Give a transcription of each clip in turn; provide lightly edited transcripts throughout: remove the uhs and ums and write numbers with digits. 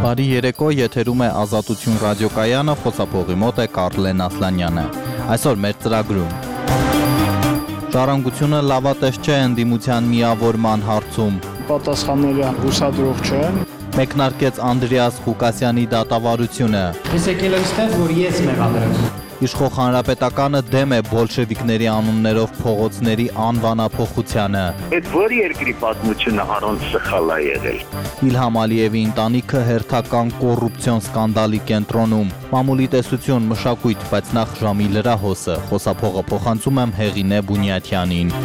Բարի երեկո, եթերում է Ազատություն ռադիոկայանը, խոսափողի մոտ է Կարլեն Ասլանյանը։ Այսօր մեր ծրագրում Ժառանգությունը լավատես չէ ընդդիմության միավորման հարցում։ Պատասխանները հուսադրող չեն։ Մեկնարկեց Անդրեաս Ղուկասյանի դատավարությունը։ Ես եկել եմ ստեղ, որ ես մեղադրեմ։ Իշխող հանրապետականը դեմ է բոլշևիկների անուններով փողոցների անվանափոխությանը։ Այդ որ երկրի պատմությունը առանց սխալ է եղել։ Իլհամ Ալիևի ընտանիքը հերթական կոռուպցիոն սկանդալի կենտրոնում։ Մամուլի տեսություն, մշակույթ, բայց նախ ժամի լրահոսը։ Խոսափողը փոխանցում եմ Հեղինե Բունյաթյանին։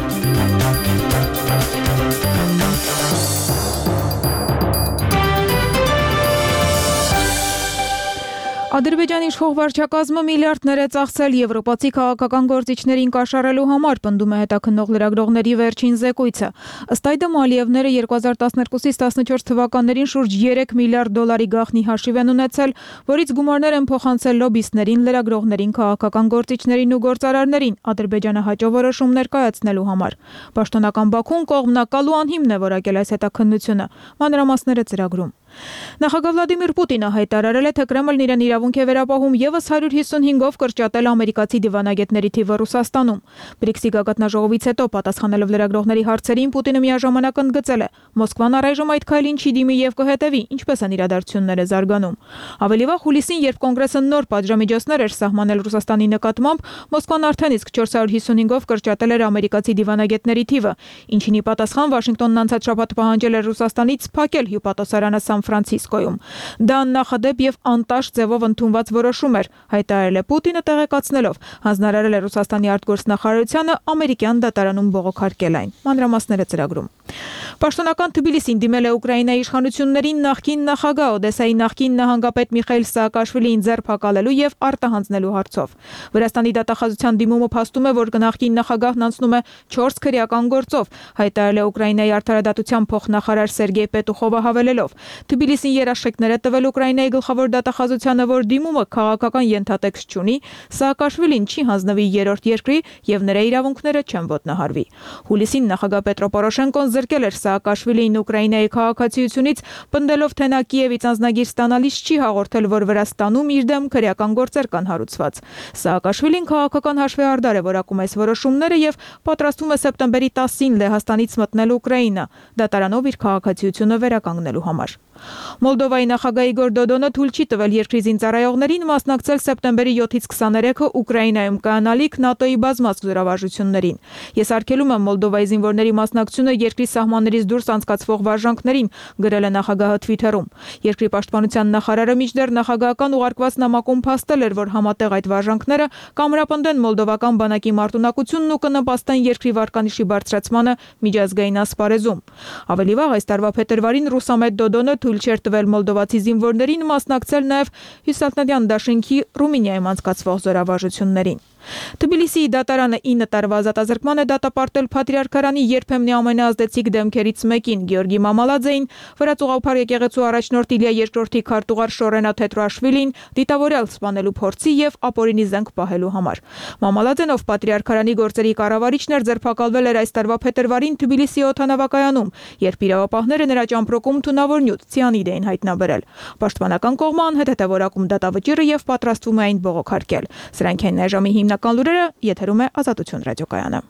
Ադրբեջանի իշխող վարչակազմը միլիարդներ է ծախսել եվրոպացի քաղաքական գործիչներին կաշառելու համար, պնդում է հետաքննող լրագրողների վերջին զեկույցը։ Ըստ այդմ Ալիևները 2012-ից 14 թվականներին շուրջ 3 միլիարդ դոլարի գաղտնի հաշիվ են ունեցել, որից գումարներ են փոխանցել լոբիստներին, լրագրողներին, քաղաքական գործիչներին ու գործարարներին Ադրբեջանը հաջող որոշումներ կայացնելու համար։ Պաշտոնական Բաքուն կողմնակալ ու անհիմն է որակել այս հետաքննությունը։ Մանրամասները ծրագրում։ Նախագահ Վլադիմիր Պուտինը հայտարարել է, թե Կրեմլն իրեն իրավունք է վերապահում եւս 155-ով կրճատել ամերիկացի դիվանագետների թիվը Ռուսաստանում։ BRICS-ի գագաթնաժողովից հետո պատասխանելով լրագրողների հարցերին Պուտինը միաժամանակ ընդգծել է. Մոսկվան առայժմ այդ քայլին չի դիմի եւ կհետեւի, ինչպես են իրադարձությունները զարգանում։ Ավելի վաղ հուլիսին, երբ կոնգրեսը նոր պատժամիջոցներ էր սահմանել Ռուսաստանի նկատմամբ, Մոսկվան արդեն իսկ 455-ով կրճատել էր ամերիկացի դիվանագետների թիվը, ինչին ի պատասխան Վաշինգտոնն անցած շաբաթ պահանջել էր Ռուսաստանից փակել հյուպատոսարանը Սան Ֆրանցիսկոյում։ Դա աննախադեպ եւ անտաշ ձևով ընդունված որոշում էր, հայտարարել է Պուտինը, տեղեկացնելով, հանձնարարել է Ռուսաստանի արտգործնախարարությանը ամերիկյան դատարանում բողոքարկել այն։ Մանրամասները ծրագրում։ Պաշտոնական Թբիլիսին դիմել է Ուկրաինայի իշխանություններին նախկին նախագահ Օդեսայի նախկին նահանգապետ Միխայիլ Սաակաշվիլիին ձերբակալելու եւ արտահանձնելու հարցով։ Վրաստանի դատախազության դիմումը փաստում է, որ նախկին նախագահն անցնում է 4 քրեական գործով, հայտարարել է Ուկրաինայի արդարադատության փոխնախարար Սերգեյ Պետուխովը հավելելով. Թբիլիսին երաշխիքներ է տվել Ուկրաինայի գլխավոր դատախազությանը, որ դիմումը քաղաքական ենթատեքստ չունի, Սաակաշվիլին չի հանձնվի երրորդ երկրի եւ նրա իրավունքները չեն ոտնահարվի։ Հուլիսին նախագահ Պետրո Պորոշենկոն զրկել էր Սաակաշվիլիին Ուկրաինայի քաղաքացիությունից, պնդելով, թե նա Կիևից անձնագիր ստանալիս չի հաղորդել, որ Վրաստանում իր դեմ քրեական գործեր կան հարուցված։ Սաակաշվիլին քաղաքական հաշվեհարդար է որակում այս որոշումները եւ պատրաստվում է սեպտեմբերի 10-ին Լեհաստանից մտնել Ուկրաինա, դատարանով իր քաղաքացիությունը վերականգնելու համար։ Մոլդովայի նախագահ Իգոր Դոդոնը թույլ չի տվել երկրի զինծառայողներին մասնակցել սեպտեմբերի 7-ից 23-ը Ուկրաինայում կայանալիք ՆԱՏՕ-ի բազմաց զորավարժություններին։ Ես արգելում եմ Մոլդովայի զինվորների մասնակցությունը երկրի սահմաններից դուրս անցկացվող վարժանքներին, գրել է նախագահը Թվիթերում։ Երկրի պաշտպանության նախարարը մինչդեռ նախագահական ուղարկված նամակում փաստել էր, որ համատեղ այդ վարժանքները կամրապնդեն մոլդովական բանակի մարտունակությունն ու կնպաստեն երկրի վարկանիշի բարձրացմանը միջազգային ասպարեզում։ Ավելի վաղ այս տարվա փետրվարին Ռուսամետ Դոդոնը թույլ չէր տվել մոլդովացի զինվորներին մասնակցել նաև Հյուսատլանտյան դաշինքի Ռումինիայում անցկացվող զորավարժություններին։ Թբիլիսիի դատարանը 9 տարվա ազատազրկման է դատապարտել Փատրիարքարանի երբեմնի ամենաազդեցիկ դեմքերից մեկին Գեորգի Մամալաձեին, վրացուղափար եկեղեցու առաջնորդ Իլիա II-ի քարտուղար Շորենա Թետրաշվիլին դիտավորյալ սպանելու փորձի եւ ապօրինի զենք պահելու համար։ Մամալաձեն, ով Պատրիարքարանի գործերի կառավարիչն էր, ձերբակալվել էր այս տարվա փետրվարին Թբիլիսիի օդանավակայանում, երբ իրավապահները նրա ճամպրոկում թունավոր նյութ ցիանիդ էին հայտնաբերել։ Պաշտպանական կողմը անհետ է որակում դատավճիռը եւ պատրաստվում է այն բողոքարկել։ Սրանք են այժմի հիմնական լուրերը, եթերում է Ազատություն ռադիոկայանը։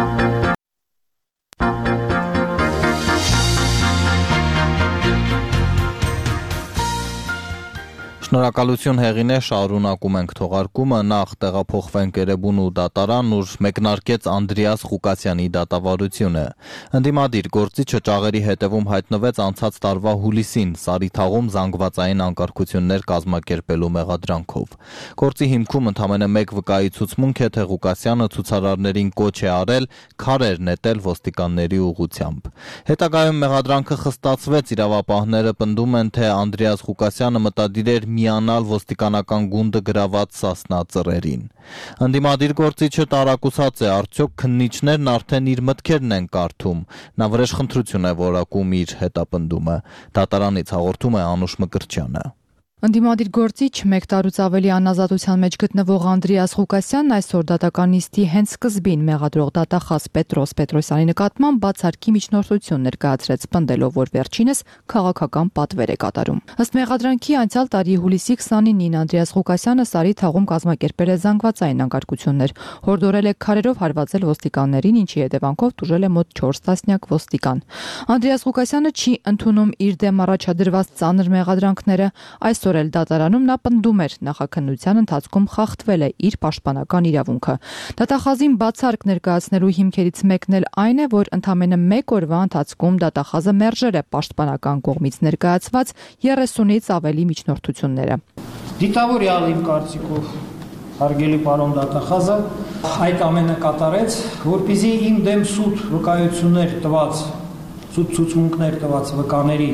Շնորհակալություն Հեղինե, շարունակում ենք թողարկումը, նախ տեղափոխվենք Էրեբուն ու դատարան, ուր մեկնարկեց Անդրեաս Ղուկասյանի դատավարությունը։ Ընդդիմադիր գործիչը ճաղերի հետևում հայտնվեց անցած տարվա հուլիսին Սարիթաղում զանգվածային անկարգություններ կազմակերպելու մեղադրանքով։ Գործի հիմքում ընդամենը մեկ վկայի ցուցմունք է, թե Ղուկասյանը ցուցարարներին կոչ է արել քարեր նետել ոստիկանների ուղղությամբ։ Հետագայում մեղադրանքը խստացվեց, իրավապահները պնդում են, թե Անդրեաս Ղուկասյանը մտադիր էր միանալ ոստիկանական գունդը գրաված Սասնա ծռերին։ Ընդդիմադիր գործիչը տարակուսած է, արդյոք քննիչներն արդեն իր մտքերն են կարդում։ Նա վրեժխնդրություն է որակում իր հետապնդումը։ Դատարանից հաղորդում է Անուշ Մկրտչյանը։ Ընդդիմադիր գործիչ մեկ տարուց ավելի անազատության մեջ գտնվող Անդրեաս Ղուկասյանն այսօր դատական նիստի հենց սկզբին մեղադրող դատախազ Պետրոս Պետրոսյանի նկատմամբ բացարձակի միջնորդություն ներկայացրեց, պնդելով, որ վերջինս քաղաքական պատվեր է կատարում։ Ըստ մեղադրանքի անցյալ տարի հուլիսի 29-ին Անդրեաս Ղուկասյանը Սարի թաղում կազմակերպել է զանգվածային անկարգություններ, հորդորել է քարերով հարվածել ոստիկաններին, ինչի հետևանքով տուժել է մոտ 4 տասնյակ ոստիկան։ Անդրեաս Ղուկասյանը չի ընդունում իր դեմ առաջադրված ծանր մեղադրանքները, այսօր էլ դատարանում նա պնդում էր նախաքննության ընթացքում խախտվել է իր պաշտպանական իրավունքը։ Դատախազին բացառք ներկայացնելու հիմքերից մեկն էլ այն է, որ ընդամենը 1 օրվա ընթացքում դատախազը մերժել է պաշտպանական կողմից ներկայացված 30-ից ավելի միջնորդությունները։ Դիտավորյալ իմ կարծիքով հարգելի պարոն դատախազը այդ ամենը կատարեց, որպեսզի իմ դեմ սուտ վկայություններ տված, սուտ ցուցմունքներ տված վկաների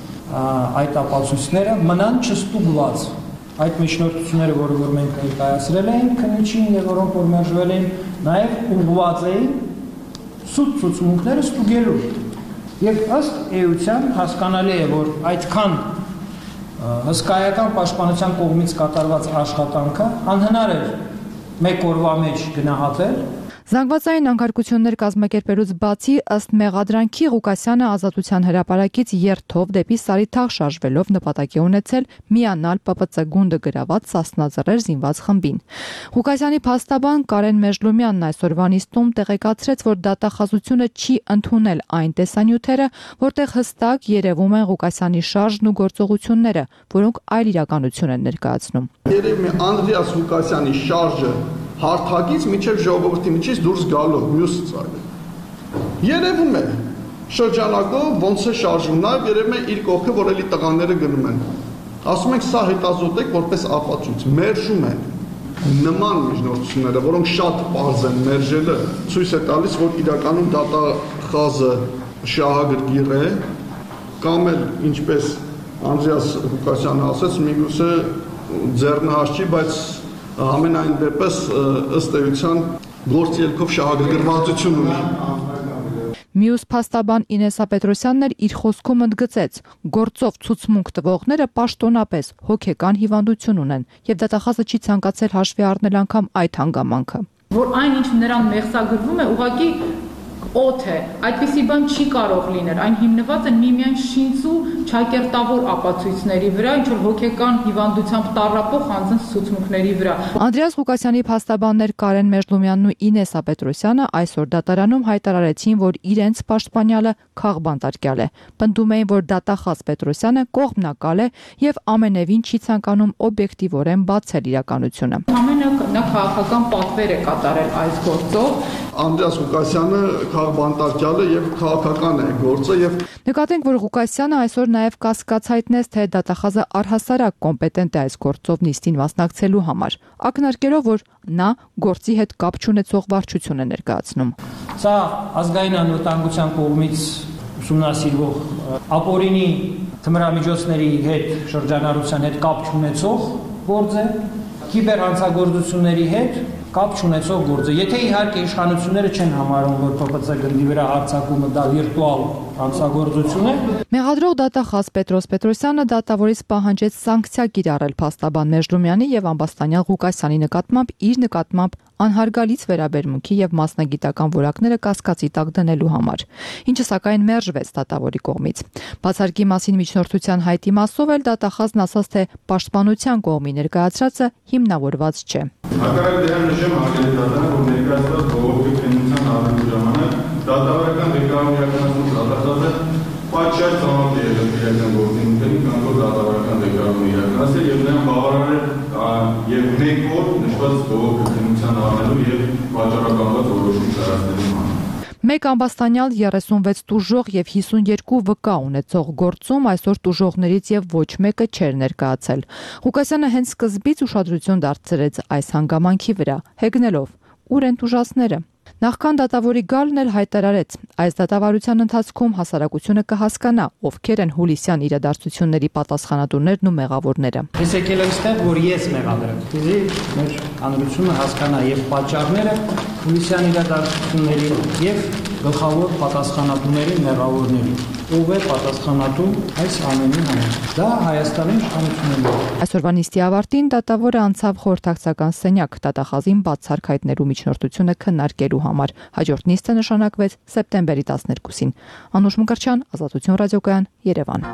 այդ ապացույցները մնան չստուգված։ Այդ միջնորդությունները, որ մենք ներկայացրել ենք քննիչին եւ որոնք որ մերժվել են, նաեւ ուղղված էին սուտ ցուցմունքները ստուգելու։ Եվ ըստ էության հասկանալի է, որ այդքան հսկայական պաշտպանության կողմից կատարված աշխատանքը անհնար է 1 օրվա մեջ գնահատել։ Զանգվածային անկարգություններ կազմակերպելուց բացի ըստ մեղադրանքի Ղուկասյանը ազատության հրապարակից երթով դեպի Սարի թաղ շարժվելով նպատակ է ունեցել միանալ ՊՊՑ գունդը գրաված Սասնաձեռեր զինված խմբին։ Ղուկասյանի փաստաբան Կարեն Մեժլումյանն այսօրվա նիստում տեղեկացրեց, որ դատախազությունը չի ընդունել այն տեսանյութերը, որտեղ հստակ երևում են Ղուկասյանի շարժն ու գործողությունները, որոնք այլ իրականություն են ներկայացնում։ Երևի Անդրեաս Ղուկասյանի շարժը հարթակից միջև ժողովրդի միջից դուրս գալով մյուս ծայրը։ Երևում է շրջանակով ոնց է շարժում, նաև երևում է իր կողքը, որ էլի տղաները գնում են։ Ասում ենք սա հետազոտեք որպես ապացույց, մերժում են նման միջնորդությունները, որոնք շատ պարզ են, մերժելը ցույց է տալիս, որ իրականում դատախազը շահագրգիռ է, կամ էլ ինչպես Անդրեաս Ղուկասյանը ասաց, միգուցե ձեռնահաս չի, բայց ամենայն դեպս ըստ էության գործի ելքով շահագրգռվածություն ունի։ Մյուս փաստաբան Ինեսա Պետրոսյանն էլ իր խոսքում ընդգծեց. գործով ցուցմունք տվողները պաշտոնապես հոգեկան հիվանդություն ունեն եւ դատախազը չի ցանկացել հաշվի առնել անգամ այդ հանգամանքը։ Որ այն ինչ նրան մեղսագրվում է, ուղղակի օդ է, այդպիսի բան չի կարող լինել, այն հիմնված է միմիայն շինծու չակերտավոր ապացույցների վրա, ինչ որ հոգեկան հիվանդությամբ տառապող անձնց ցուցմունքների վրա։ Անդրեաս Ղուկասյանի փաստաբաններ Կարեն Մեժլումյանն ու Ինեսա Պետրոսյանը այսօր դատարանում հայտարարեցին, որ իրենց պաշտպանյալը քաղբանտարկյալ է։ Պնդում էին, որ դատախազ Պետրոսյանը կողմնակալ է եւ ամենևին չի ցանկանում օբյեկտիվորեն բացել իրականությունը։ Ամենը նա քաղաքական պատվեր է կատարել այս գործով։ Անդրեաս Ղուկասյանը քաղբանտարկյալ է եւ քաղաքական է գործը եւ նկատենք, որ Ղուկասյանը այսօր նաև կասկած հայտնեց, թե դատախազը առհասարակ կոմպետենտ է այս գործով նիստին մասնակցելու համար, ակնարկելով, որ նա գործի հետ կապ չունեցող վարչություն է ներկայացնում։ Սա ազգային անվտանգության կողմից ուսումնասիրվող ապօրինի թմրամիջոցների հետ շրջանառության հետ կապ չունեցող գործ է, կիբերհանցագործությունների հետ կապ չունեցող գործ է։ Եթե իհարկե իշխանությունները չեն համարում, որ ՊՊՑ գնդի վրա հարձակումը դա վիրտուալ հանցագործություն է։ Մեղադրող դատախազ Պետրոս Պետրոսյանը դատավորից պահանջեց սանկցիա կիրառել փաստաբան Մեժլումյանի եւ ամբաստանյալ Ղուկասյանի նկատմամբ իր նկատմամբ անհարգալից վերաբերմունքի եւ մասնագիտական որակները կասկածի տակ դնելու համար, ինչը սակայն մերժվեց դատավորի կողմից։ Բացարկի մասին միջնորդության հայտի մասով էլ դատախազն ասաց, թե պաշտպանության կողմի ներկայացրածը հիմնավորված չէ։ Հակառակ դրան նշեմ հարգելի դատան, որ ներկայացված բողոքի քննության առնելու ժամանակ դատավարական ղեկավարի իրականացնող դատախազը պատշաճ ծանոթ է եղել իրական գործունեություններին, քան որ դատավարական ղեկավարը իրականացել եւ նրան բավարարել եւ 1 օր նշված բողոքի քննության առնելու եւ վաճառականված որոշում կայացնելու համար։ Մեկ ամբաստանյալ 36 տուժող եւ 52 վկա ունեցող գործում այսօր տուժողներից եւ ոչ մեկը չէր ներկայացել։ Ղուկասյանը հենց սկզբից ուշադրություն դարձրեց այս հանգամանքի վրա, հեգնելով ուր են տուժածները։ Նախքան դատավորի գալն էլ հայտարարեց, այս դատավարության ընթացքում հասարակությունը կհասկանա, ովքեր են հուլիսյան իրադարձությունների պատասխանատուներն ու մեղավորները։ Ես եկել եմ ստեղ, որ ես մեղադրեմ, որպեսզի մեր հանրությունը հասկանա եւ պատճառները հուլիսյան իրադարձությունների եւ գլխավոր պատասխանատուների մեղավորների։ Ով է պատասխանատու այս ամենի համար։ Դա Հայաստանի իշխանությունն է։ Այսօրվա նիստի ավարտին դատավորը անցավ խորհրդակցական սենյակ դատախազին բացառք հայտնելու միջնորդությունը քննարկելու համար։ Հաջորդ նիստը նշանակվեց սեպտեմբերի 12-ին։ Անուշ Մկրտչյան, Ազատություն ռադիոկայան, Երևան։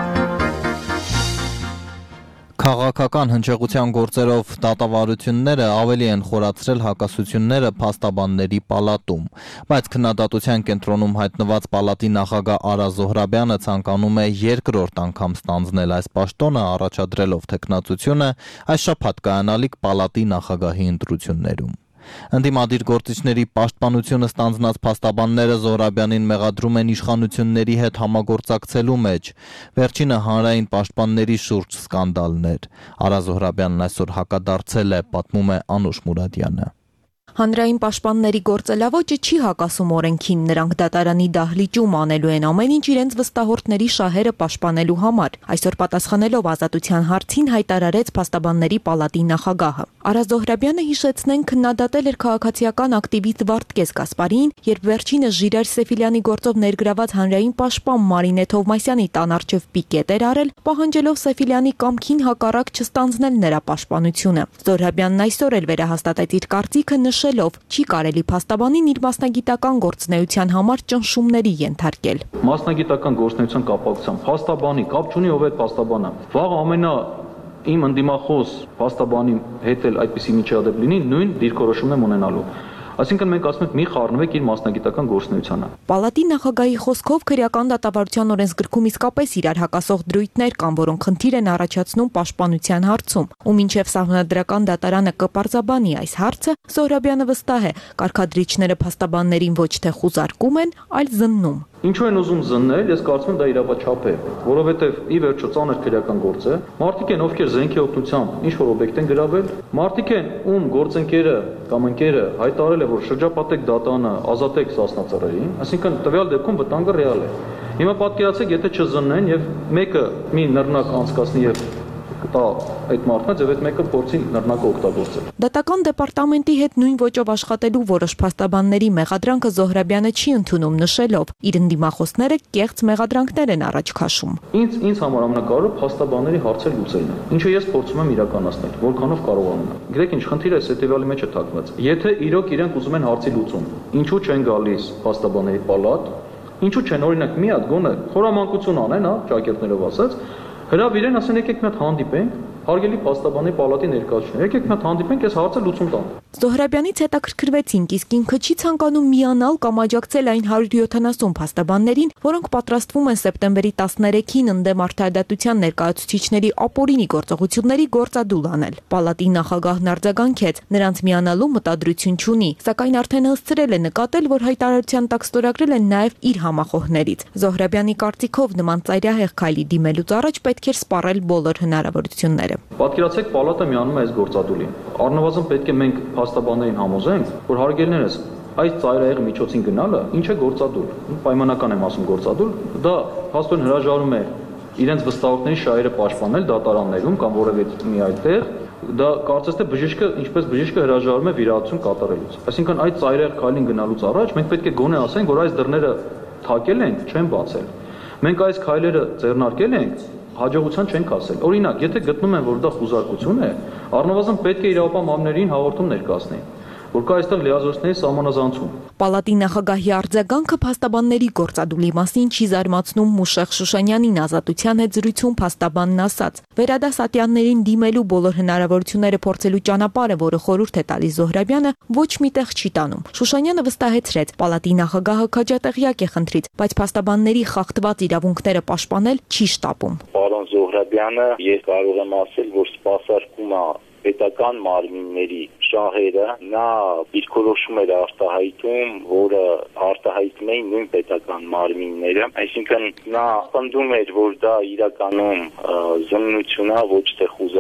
Քաղաքական հնչեղության գործերով դատավարությունները ավելի են խորացրել հակասությունները փաստաբանների պալատում, բայց քննադատության կենտրոնում հայտնված պալատի նախագահ Արա Զոհրաբյանը ցանկանում է երկրորդ անգամ ստանձնել այս պաշտոնը, առաջադրելով թեկնածությունը այս շաբաթ կայանալիք պալատի նախագահի ընտրություններում։ Ընդդիմադիր գործիչների պաշտպանությունը ստանձնած փաստաբանները Զոհրաբյանին մեղադրում են իշխանությունների հետ համագործակցելու մեջ։ Վերջինը հանրային պաշտպանների շուրջ սկանդալներ։ Արա Զոհրաբյանն այսօր հակադարձել է, պատմում է Անուշ Մուրադյանը։ Հանրային պաշտպանների գործելավոճը չի հակասում օրենքին, նրանք դատարանի դահլիճում անելու են ամեն ինչ իրենց վստահորդների շահերը պաշտպանելու համար։ Այսօր պատասխանելով Ազատության հարցին հայտարարեց փաստաբանների պալատի նախագահը։ Արա Զոհրաբյանը հիշեցնեն քննադատել էր քաղաքացիական ակտիվիստ Վարդգես Գասպարին, երբ վերջինս Ժիրայր Սեֆիլյանի գործով ներգրաված հանրային պաշտպան Մարինե Թովմասյանի տան առջև պիկետ էր արել, պահանջելով Սեֆիլյանի կամքին հակառակ չստանձնել նրա պաշտպանությունը։ Զոհրաբյանն այսօր էլ վերահաստատեց իր կարծիքը նշելով, չի կարելի փաստաբանին իր մասնագիտական գործունեության համար ճնշումների ենթարկել։ Մասնագիտական գործունեության կապակցությամբ փաստաբանի կապ չունի ով է փաստաբանը։ Վաղ իմ ընդդիմախոս փաստաբանի հետ էլ այդպիսի միջադեպ լինի, նույն դիրքորոշումն եմ ունենալու։ Այսինքն մենք ասում ենք մի խառնվեք իր մասնագիտական գործունեությանը։ Պալատի նախագահի խոսքով քրեական դատավարության օրենսգրքում իսկապես իրար հակասող դրույթներ կան, որոնք խնդիր են առաջացնում պաշտպանության հարցում, ու մինչև սահմանադրական դատարանը կպարզաբանի այս հարցը, Զոհրաբյանը վստահ է, կարգադրիչները փաստաբաններին ոչ թե խուզարկում են, այլ զննում։ Ինչու են ուզում զննել, ես կարծում եմ դա իրավաչափ է, որովհետև ի վերջո ծանր քրեական գործ է։ Մարդիկ են, ովքեր զենքի օգնությամբ ինչ-որ օբյեկտ են գրավել, մարդիկ են, ում գործընկերը կամ ընկերը հայտարարել է, որ շրջապատեք դատանը, ազատեք Սասնա-Ծռերին, այսինքն տվյալ դեպքում վտանգը ռեալ է։ Հիմա պատկերացրեք, եթե չզննեն եւ մեկը մի նռնակ անցկացնի եւ կտա այդ մարդկանց եւ այդ մեկը փորձի նռնակը օգտագործել։ Դատական դեպարտամենտի հետ նույն ոճով աշխատելու որոշ փաստաբանների մեղադրանքը Զոհրաբյանը չի ընդունում, նշելով, իր ընդդիմախոսները կեղծ մեղադրանքներ են առաջ քաշում։ Ինձ համար ամենակարևորը փաստաբանների հարցեր լուծելն է, ինչը ես փորձում եմ իրականացնել, որքանով կարողանում եմ։ Գիտեք ինչ, խնդիրը հետեւյալի մեջ է թաքնված։ Եթե իրոք իրենք ուզում են հարցի լուծում, ինչու չեն գալիս փաստաբանների պալատ, ինչու չեն օրինակ մի հատ գոնե խորամանկություն անեն, ճակերտներով ասած, հրավիրեն, ասեն եկեք մի հատ հանդիպենք, հարգելի փաստաբանի պալատի ներկայացուցիչներ, եկեք մի հատ հանդիպենք, այս հարցը լուծում տանք։ Զոհրաբյանից հետաքրքրվեցինք, իսկ ինքը չի ցանկանում միանալ կամ աջակցել այն 170 փաստաբաններին, որոնք պատրաստվում են սեպտեմբերի 13-ին ընդդեմ արդարադատության ներկայացուցիչների ապօրինի գործողությունների գործադուլ անել։ Պալատի նախագահն արձագանքեց, նրանց միանալու մտադրություն չունի, սակայն արդեն հսցրել է նկատել, որ հայտարարության տակ ստորագրել են նաև իր համախոհներից։ Զոհրաբյանի կարծիքով նման ծայրահեղ քայլի դիմելուց առաջ պետք էր սպառել բոլոր հնարավորությունները։ Պատկերացրեք, պալատը միանում է այս գործադուլին։ Առնվազն պետք է մենք փաստաբաններին համոզենք, որ հարգելներս այս ծայրահեղ միջոցին գնալը ինչ է գործադուլ։ Պայմանական եմ ասում գործադուլ, դա հաստատուն հրաժարում է իրենց վստահողների շահերը պաշտպանել դատարաններում կամ որևէ մի այլ տեղ։ Դա կարծես թե բժիշկը, ինչպես բժիշկը հրաժարվում է վիրահատություն կատարելուց։ Այսինքն այդ ծայրահեղ քայլին գնալուց առաջ մենք պետք է գոնե ասենք, որ այս դռները թակել ենք, չեն բացել։ Մենք այս քայլերը ձեռնարկել ենք, հաջողության չենք հասել։ Օրինակ, եթե գտնում են, որ դա խուզարկություն է, առնվազն պետք է իրավապահ մարմիններին հաղորդում ներկայացնեն, որ կա այստեղ լիազորությունների սահմանազանցում։ Պալատի նախագահի արձագանքը փաստաբանների գործադուլի մասին չի զարմացնում Մուշեղ Շուշանյանին Ազատության հետ զրույցում փաստաբանն ասաց. վերադասատյաններին դիմելու բոլոր հնարավորությունները փորձելու ճանապարհը, որը խորհուրդ է տալիս Զոհրաբյանը, ոչ միտեղ չի տանում։ Շուշանյանը վստահեցրեց, պալատի նախագահը քաջատեղյակ է խնդրից, բայց փաստաբանների խախտված իրավունքները պաշտպանել չի շտապում։ Պարոն Զոհրաբյանը, ես կարող եմ ասել, որ սպասարկում է պետական մարմինների շահերը, նա դիրքորոշում էր արտահայտում, որը արտահայտում էին նույն պետական մարմինները, այսինքն նա պնդում էր, որ դա իրականում զննություն է, ոչ թե խուզարկություն։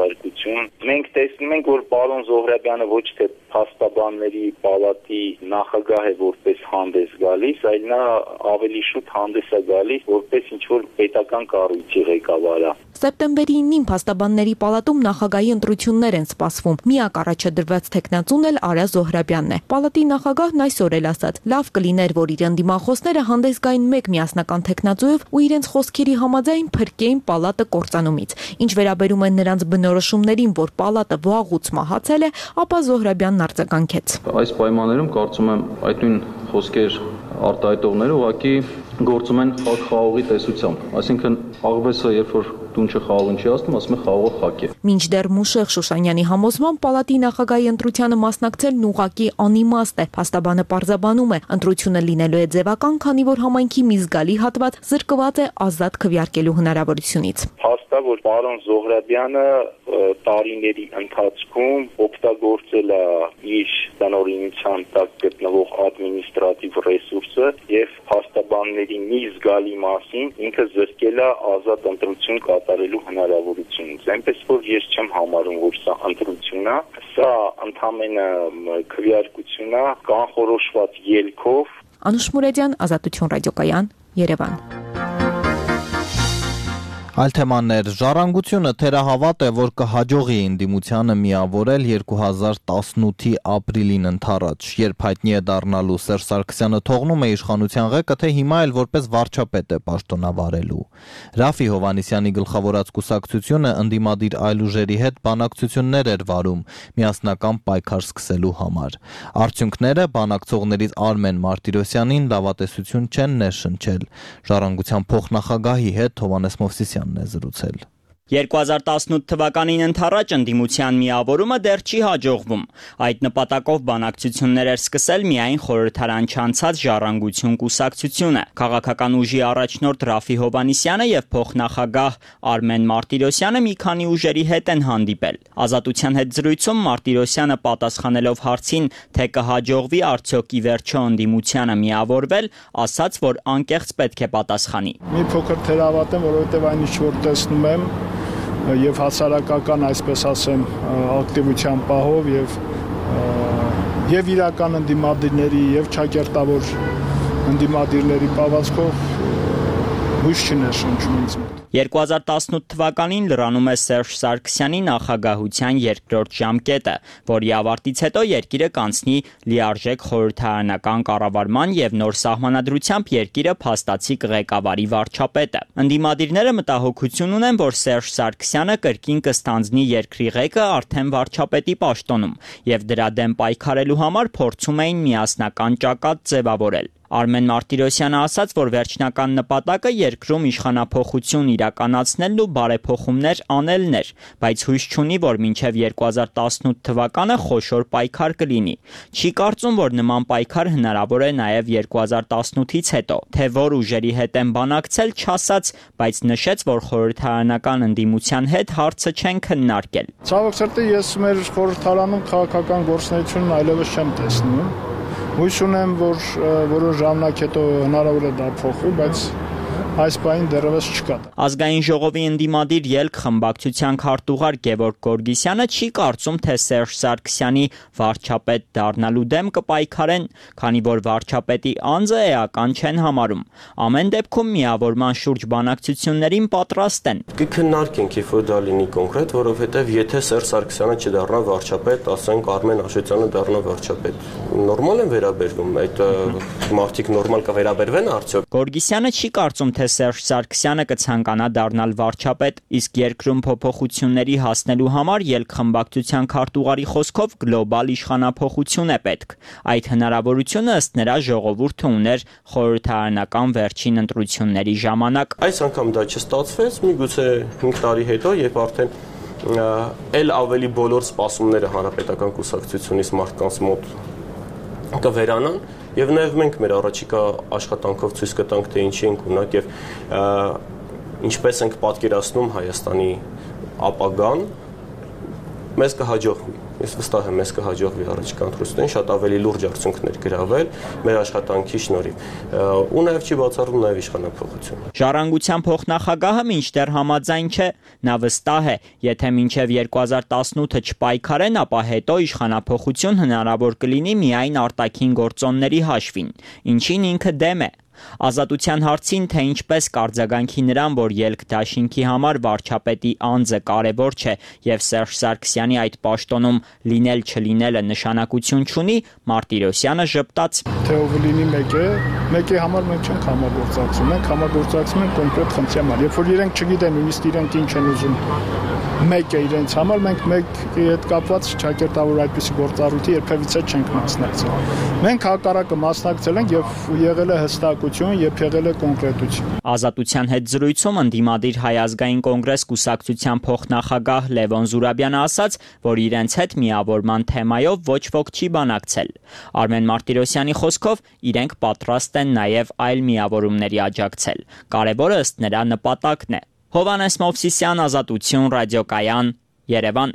ընտրություն։ Մենք տեսնում ենք, որ պարոն Զոհրաբյանը ոչ թե փաստաբանների պալատի նախագահ է որպես հանդես գալիս, այլ նա ավելի շուտ հանդես է գալիս որպես ինչ-որ պետական կառույցի ղեկավար։ Սեպտեմբերի 9-ին փաստաբանների պալատում նախագահի ընտրություններ են սպասվում։ Միակ առաջադրված թեկնածուն էլ Արա Զոհրաբյանն է։ Պալատի նախագահն այսօր էլ ասաց. լավ կլիներ, որ իր ընդդիմախոսները հանդես գային մեկ միասնական թեկնածուով ու իրենց խոսքերի համաձայն փրկեին պալատը կործանումից։ Ինչ վերաբերում է նրանց բնորոշումներին, որ պալատը վաղուց մահացել է, ապա Զոհրաբյանն արձագանքեց։ Այս պայմաններում կարծում եմ այդ նույն խոսքեր արտահայտողները ուղղակի գործում են խաղողի տեսությամբ, այսինքն աղվեսը երբ որ տունչը խաղողին չի ասում, ասում է խաղողը խակ է։ Մինչդեռ Մուշեղ Շուշանյանի համոզմամբ պալատի նախագահի ընտրությանը մասնակցելն ուղղակի անիմաստ է։ Փաստաբանը պարզաբանում է, ընտրությունը լինելու է ձևական, քանի որ համայնքի մի զգալի հատված զրկված է ազատ քվեարկելու հնարավորությունից։ Փաստա, որ պարոն Զոհրաբյանը տարիների ընթացքում օգտագործել է իր տնօրինության տակ գտնվող ադմինիստրատիվ ռեսուրսը եւ փաստաբանների մի զգալի մասին ինքը զրկել է ազատ ընտրություն կատարելու հնարավորությունից։ Այնպես որ ես չեմ համարում, որ սա ընտրություն է, սա ընդամենը քվեարկություն է կանխորոշված ելքով։ Անուշ Մուրեդյան, Ազատություն ռադիոկայան, Երևան։ Այլ թեմաներ, Ժառանգությունը թերահավատ է, որ կհաջողի ընդդիմությանը միավորել 2018-ի ապրիլին ընթառաջ, երբ հայտնի է դառնալու Սերժ Սարգսյանը թողնում է իշխանության ղեկը, թե հիմա էլ որպես վարչապետ է պաշտոնավարելու։ Ռաֆի Հովհաննիսյանի գլխավորած կուսակցությունը ընդդիմադիր այլ ուժերի հետ բանակցություններ էր վարում միասնական պայքար սկսելու համար։ Արդյունքները բանակցողներից Արմեն Մարտիրոսյանին լավատեսություն չեն ներշնչել։ Ժառանգության փոխնախագահի հետ Հովհաննես Մովսիսյանն է զրուցել։ 2018 թվականին ընթառաջ ընդդիմության միավորումը դեռ չի հաջողվում։ Այդ նպատակով բանակցություններ էր սկսել միայն խորհրդարան չանցած Ժառանգություն կուսակցությունը։ Քաղաքական ուժի առաջնորդ Ռաֆի Հովհաննիսյանը եւ փոխնախագահ Արմեն Մարտիրոսյանը մի քանի ուժերի հետ են հանդիպել։ Ազատության հետ զրույցում Մարտիրոսյանը պատասխանելով հարցին, թե կհաջողվի արդյոք ի վերջո ընդդիմությանը միավորվել, ասաց, որ անկեղծ պետք է պատասխանի։ Մի փոքր թերավատ եմ, որովհետեւ այն ինչ որ տեսնում եմ եւ հասարակական, այսպես ասեմ, ակտիվության պահով եւ իրական ընդդիմադիրների եւ ճակերտավոր ընդդիմադիրների պահվածքով հույս չներշնչում ինձ մոտ։ 2018 թվականին լրանում է Սերժ Սարգսյանի նախագահության երկրորդ ժամկետը, որի ավարտից հետո երկիրը կանցնի լիարժեք խորհրդարանական կառավարման եւ նոր սահմանադրությամբ երկիրը փաստացի կղեկավարի վարչապետը։ Ընդդիմադիրները մտահոգություն ունեն, որ Սերժ Սարգսյանը կրկին կստանձնի երկրի ղեկը արդեն վարչապետի պաշտոնում եւ դրա դեմ պայքարելու համար փորձում էին միասնական ճակատ ձևավորել։ Արմեն Մարտիրոսյանը ասաց, որ վերջնական նպատակը երկրում իշխանափոխություն իրականացնելն ու բարեփոխումներ անելն էր, բայց հույս չունի, որ մինչև 2018 թվականը խոշոր պայքար կլինի։ Չի կարծում, որ նման պայքար հնարավոր է նաև 2018-ից հետո, թե որ ուժերի հետ են բանակցել չասաց, բայց նշեց, որ խորհրդարանական ընդդիմության հետ հարցը չեն քննարկել։ Ցավոք սրտի ես մեր խորհրդարանում քաղաքական գործունեությունն այլևս չեմ տեսնում։ Հույս ունեմ, որ որոշ ժամանակ հետո հնարավոր է դա փոխվի, բայց այս բանը դեռևս չկա։ Ազգային ժողովի ընդդիմադիր ելք խմբակցության քարտուղար Գևորգ Գորգիսյանը չի կարծում, թե Սերժ Սարգսյանի վարչապետ դառնալու դեմ կպայքարեն, քանի որ վարչապետի անձը էական չեն համարում։ Ամեն դեպքում միավորման շուրջ բանակցություններին պատրաստ են։ Կքննարկենք, երբ որ դա լինի կոնկրետ, որովհետև եթե Սերժ Սարգսյանը չդառնա վարչապետ, ասենք Արմեն Աշոտյանը դառնա վարչապետ, նորմալ են վերաբերվում, այդ մարդիկ նորմալ կվերաբերվեն արդյոք։ Գորգիսյանը չի կարծում, թե Սերժ Սարգսյանը կցանկանա դառնալ վարչապետ, իսկ երկրում փոփոխությունների հասնելու համար ելք խմբակցության քարտուղարի խոսքով գլոբալ իշխանափոխություն է պետք։ Այդ հնարավորությունը ըստ նրա ժողովուրդը ուներ խորհրդարանական վերջին ընտրությունների ժամանակ։ Այս անգամ դա չստացվեց, միգուցե 5 տարի հետո, երբ արդեն էլ ավելի բոլոր սպասումները հանրապետական կուսակցությունից մարդկանց մոտ կվերանան եւ նաեւ մենք մեր առաջիկա աշխատանքով ցույց կտանք, թե ինչի ենք ունակ եւ ինչպես ենք պատկերացնում Հայաստանի ապագան, մեզ կհաջողվի։ Ես վստահ եմ, մեզ կհաջողվի առաջիկա ընտրություններին շատ ավելի լուրջ արդյունքներ գրավել մեր աշխատանքի շնորհիվ։ Ու նաև չի բացառում նաև իշխանափոխությունը։ Ժառանգության փոխնախագահը մինչդեռ համաձայն չէ, նա վստահ է, եթե մինչև 2018-ը չպայքարեն, ապա հետո իշխանափոխություն հնարավոր կլինի միայն արտաքին գործոնների հաշվին, ինչին ինքը դեմ է։ Ազատության հարցին, թե ինչպես կարձագանքի նրան, որ ելք դաշինքի համար վարչապետի անձը կարևոր չէ եւ Սերժ Սարգսյանի այդ պաշտոնում լինել չլինելը նշանակություն չունի, Մարտիրոսյանը ժպտաց. Թե ով լինի մեկի համար մենք չենք համագործակցում, մենք համագործակցում ենք կոնկրետ խնդրի համար, երբ որ իրենք չգիտեն նույնիսկ իրենք ինչ են ուզում մեկը իրենց համար, մենք մեկի հետ կապված ճակերտավոր այդպիսի գործառույթի երբևիցե չենք մասնակցել։ Մենք հակառակը մասնակցել ենք եւ եղել է հստակություն եւ եղել է կոնկրետություն։ Ազատության հետ զրույցում ընդդիմադիր Հայ ազգային կոնգրես կուսակցության փոխնախագահ Լևոն Զուրաբյանը ասաց, որ իրենց հետ միավորման թեմայով ոչ ոք չի բանակցել։ Արմեն Մարտիրոսյանի խոսքով իրենք պատրաստ են նաեւ այլ միավորումների աջակցել։ Կարևորը ըստ նրա նպատակն է։ Հովհաննես Մովսիսյան, Ազատություն, ռադիոկայան, Երևան։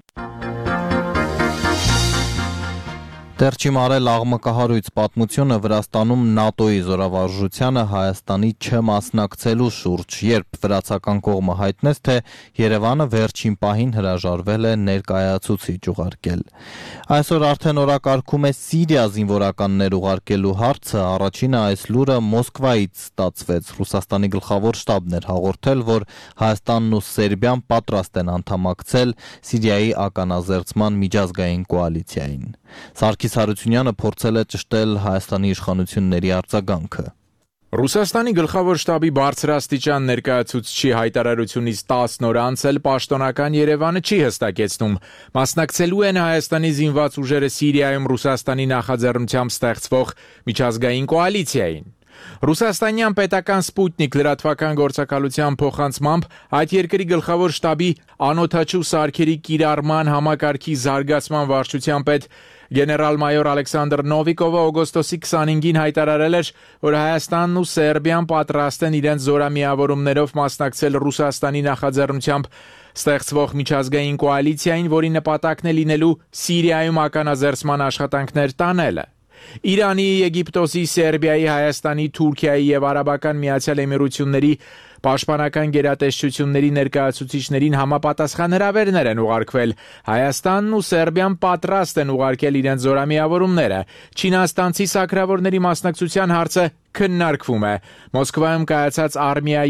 Դեռ չի մարել աղմկահարույց պատմությունը Վրաստանում ՆԱՏՕ-ի զորավարժությանը Հայաստանի չմասնակցելու շուրջ, երբ վրացական կողմը հայտնեց, թե Երևանը վերջին պահին հրաժարվել է ներկայացուցիչ ուղարկել։ Այսօր արդեն օրակարգում է Սիրիա զինվորականներ ուղարկելու հարցը, առաջինը այս լուրը Մոսկվայից ստացվեց։ Ռուսաստանի գլխավոր շտաբն էր հաղորդել, որ Հայաստանն ու Սերբիան պատրաստ են անդամակցել Սիրիայի ականազերծման միջազգային կոալիցիային։ Սարգիս Հարությունյանը փորձել է ճշտել Հայաստանի իշխանությունների արձագանքը։ Ռուսաստանի գլխավոր շտաբի բարձրաստիճան ներկայացուցչի հայտարարությունից 10 օր անց էլ պաշտոնական Երևանը չի հստակեցնում, մասնակցելու են Հայաստանի զինված ուժերը Սիրիայում Ռուսաստանի նախաձեռնությամբ ստեղծվող միջազգային կոալիցիային։ Ռուսաստանյան պետական Սպուտնիկ լրատվական գործակալության փոխանցմամբ այդ երկրի գլխավոր շտաբի անօդաչու սարքերի կիրառման համակարգի զարգացման վարչության պետ գեներալ-մայոր Ալեքսանդր Նովիկովը օգոստոսի 25-ին հայտարարել էր, որ Հայաստանն ու Սերբիան պատրաստ են իրենց զորամիավորումներով մասնակցել Ռուսաստանի նախաձեռնությամբ ստեղծվող միջազգային կոալիցիային, որի նպատակն է լինելու Սիրիայում ականազերծման աշխատանքներ տանելը։ Իրանի, Եգիպտոսի, Սերբիայի, Հայաստանի, Թուրքիայի եւ Արաբական Միացյալ Էմիրությունների պաշտպանական գերատեսչությունների ներկայացուցիչներին համապատասխան հրավերներ են ուղարկվել։ Հայաստանն ու Սերբիան պատրաստ են ուղարկել իրենց զորամիավորումները։ Չինաստանցի սակրավորների մասնակցության հարցը քննարկվում է։ Մոսկվայում կայացած Արմիա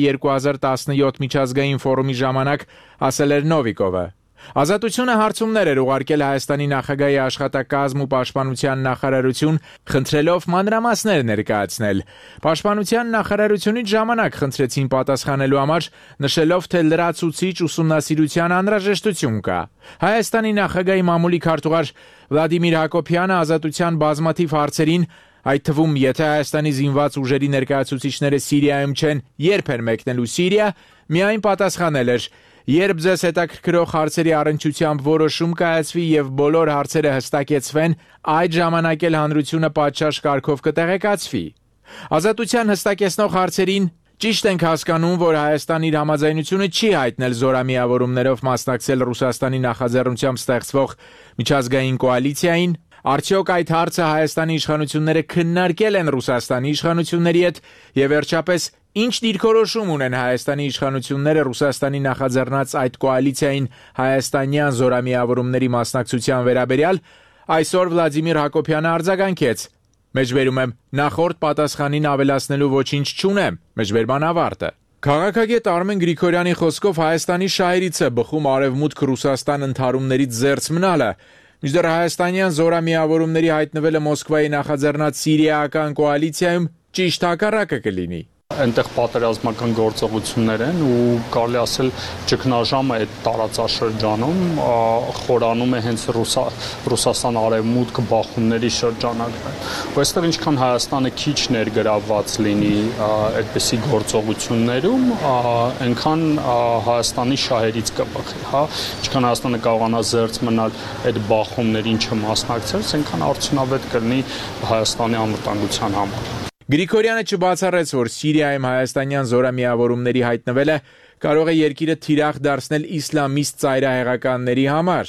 2017 միջազգային ֆորումի ժամանակ ասել էր Նովիկովը։ Ազատությունը հարցումներ էր ուղարկել Հայաստանի նախագահի աշխատակազմ ու պաշտպանության նախարարություն, խնդրելով մանրամասներ ներկայացնել։ Պաշտպանության նախարարությունից ժամանակ խնդրեցին պատասխանելու համար, նշելով, թե լրացուցիչ ուսումնասիրության անհրաժեշտություն կա։ Հայաստանի նախագահի մամուլի քարտուղար Վլադիմիր Հակոբյանը ազատության բազմաթիվ հարցերին, այդ թվում, եթե Հայաստանի զինված ուժերի ներկայացուցիչները Սիրիայում չեն, երբ են մեկնելու Սիրիա, միայն պատասխանել էր. Երբ ձեզ հետաքրքրող հարցերի առնչությամբ որոշում կայացվի եւ բոլոր հարցերը հստակեցվեն, այդ ժամանակ էլ հանրությունը պատշաճ կարգով կտեղեկացվի։ Ազատության հստակեցնող հարցերին ճիշտ ենք հասկանում, որ Հայաստանն իր համաձայնությունը չի հայտնել զորամիավորումներով մասնակցել Ռուսաստանի նախաձեռնությամբ ստեղծվող միջազգային կոալիցիային։ Արդյոք այդ հարցը Հայաստանի իշխանությունները քննարկել են Ռուսաստանի իշխանությունների հետ եւ վերջապես ինչ դիրքորոշում ունեն Հայաստանի իշխանությունները Ռուսաստանի նախաձեռնած այդ կոալիցիային հայաստանյան զորամիավորումների մասնակցության վերաբերյալ, այսօր Վլադիմիր Հակոբյանը արձագանքեց. Մեջբերում եմ, նախորդ պատասխանին ավելացնելու ոչինչ չունեմ, մեջբերման ավարտը։ Քաղաքագետ Արմեն Գրիգորյանի խոսքով Հայաստանի շահերից է բխում Արևմուտք Ռուսաստան ընդհարումներից զերծ մնալը։ Մինչդեռ հայաստանյան զորամիավորումների հայտնվելը Մոսկվայի նախաձեռնած Սիրիական կոալիցիայում ճիշտ հակառակը կլինի։ Այնտեղ պատերազմական գործողություններ են ու կարելի ասել ճգնաժամը այդ տարածաշրջանում խորանում է հենց Ռուսաստան արևմուտք բախումների շրջանակն։ Ու այստեղ ինչքան Հայաստանը քիչ ներգրավված լինի այդպիսի գործողություններում, այնքան Հայաստանի շահերից կբխի, հա, ինչքան Հայաստանը կարողանա զերծ մնալ այդ բախումներին չմասնակցել, այնքան արդյունավետ կլինի Հայաստանի անվտանգության համար։ Գրիգորյանը չբացառեց, որ Սիրիայում հայաստանյան զորամիավորումների հայտնվելը կարող է երկիրը թիրախ դարձնել իսլամիստ ծայրահեղականների համար։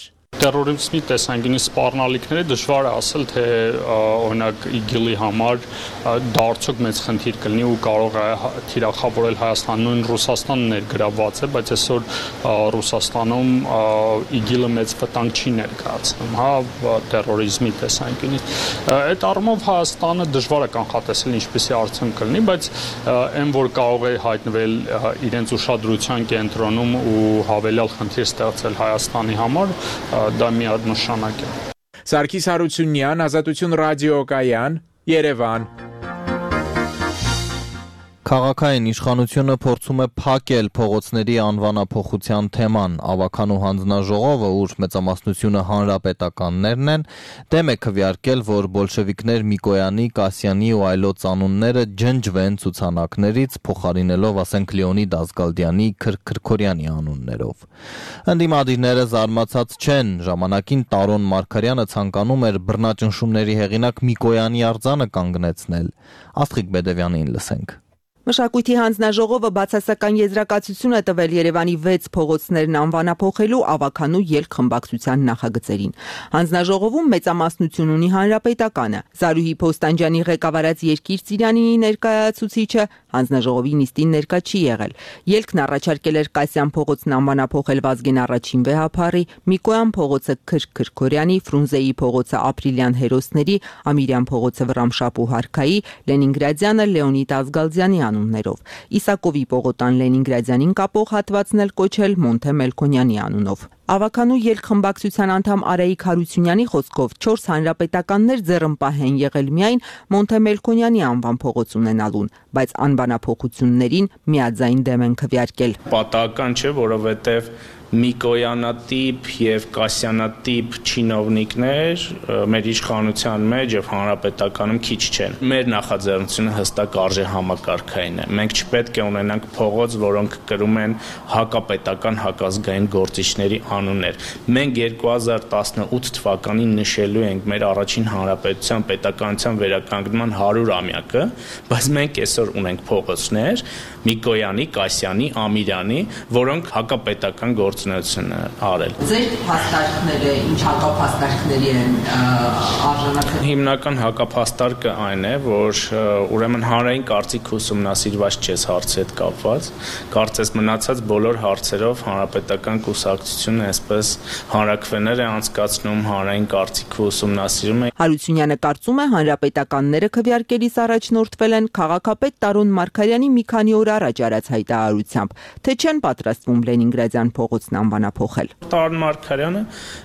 Տերորիզմի տեսանկյունից սպառնալիքները դժվար է ասել, թե օրինակ ԻԳԻԼ-ի համար դա արդյոք մեծ խնդիր կլինի ու կարող է թիրախավորել Հայաստան, նույն Ռուսաստանը ներգրավված է, բայց այսօր Ռուսաստանում ԻԳԻԼ-ը մեծ վտանգ չի ներկայացնում, հա, տերորիզմի տեսանկյունից։ Այդ առումով Հայաստանը դժվար է կանխատեսել ինչպեսի արդյունք կլինի, բայց այն որ կարող է հայտնվել իրենց ուշադրության կենտրոնում ու հավելյալ խնդիր ստեղծել Հայաստանի համար, դա միանշանակ է։ Սարգիս Հարությունյան, Ազատություն ռադիոկայան, Երևան։ Քաղաքային իշխանությունը փորձում է փակել փողոցների անվանափոխության թեման։ Ավագանու հանձնաժողովը, ուր մեծամասնությունը հանրապետականներն են, դեմ է քվեարկել, որ բոլշևիկներ Միկոյանի, Կասյանի ու այլոց անունները ջնջվեն ցուցանակներից, փոխարինելով, ասենք, Լեոնիդ Ազգալդյանի, Քրքորյանի անուններով։ Ընդդիմադիրները զարմացած չեն, ժամանակին Տարոն Մարգարյանը ցանկանում էր բռնաճնշումների հեղինակ Միկոյանի արձանը կանգնեցնել։ Աստղիկ Բեդևյանին լսենք։ Մշակույթի հանձնաժողովը բացասական եզրակացություն է տվել Երևանի 6 փողոցներն անվանափոխելու ավագանու ելքխմբակցության նախագծերին։ Հանձնաժողովում մեծամասնություն ունի Հանրապետականը։ Զարուհի Փոստանջյանի ղեկավարած Երկիր Ծիրանիի ներկայացուցիչը հանձնաժողովի նիստին ներկա չի եղել։ Ելքն առաջարկել էր Կասյան փողոցն անվանափոխել Վազգեն առաջին վեհափառի, Միկոյան փողոցը Քրքորյանի, Ֆրունզեի փողոցը Ապրիլյան հերոսների, Ամիրյան փողոցը Վռամշապ ու Հարքայի, Լենինգրադյանը Լեոնիդ Ազգալդյանի անուններով։ Իսակովի Պողոտան Լենինգրադյանին կապող հատվածն էլ կոչել Մոնթե Մելքոնյանի անունով։ Ավագանու ելքխմբակցության անդամ Արայիկ Հարությունյանի խոսքով 4 հանրապետականներ ձեռնպահ են եղել միայն Մոնթե Մելքոնյանի անվան փողոց ունենալուն, բայց անվանափոխություններին միաձայն դեմ են քվեարկել։ Պատահական չէ, որովհետև Միկոյանատիպ եւ Կասյանատիպ չինովնիկներ մեր իշխանության մեջ եւ հանրապետականում քիչ չեն։ Մեր նախաձեռնությունը հստակ արժե համակարգային է։ Մենք չպետք է ունենանք փողոց, որոնք կրում են հակապետական, հակազգային գործիչների անուններ։ Մենք 2018 թվականին նշելու ենք մեր առաջին հանրապետության պետականության վերականգնման 100-ամյակը, բայց մենք այսօր ունենք փողոցներ Միկոյանի, Կասյանի, Ամիրյանի, որոնք հակապետական գործունեություն արել։ Ձեր փաստարկները ինչ հակափաստարկների են արժանացել։ Հիմնական հակափաստարկը այն է, որ ուրեմն հանրային կարծիք ուսումնասիրված չես հարցի հետ կապված, կարծես մնացած բոլոր հարցերով հանրապետական կուսակցությունը այսպես հանրաքվեներ է անցկացնում, հանրային կարծիքը ուսումնասիրում է։ Հարությունյանը կարծում է հանրապետականները քվեարկելիս առաջնորդվել են քաղաքապետ Տարոն Մարգարյանի մի քանի օր առաջ արած հայտարարությամբ, թե չեն պատրաստվում Լենինգրադյան փողոցն անվանափոխել։ Տարոն Մարգարյանը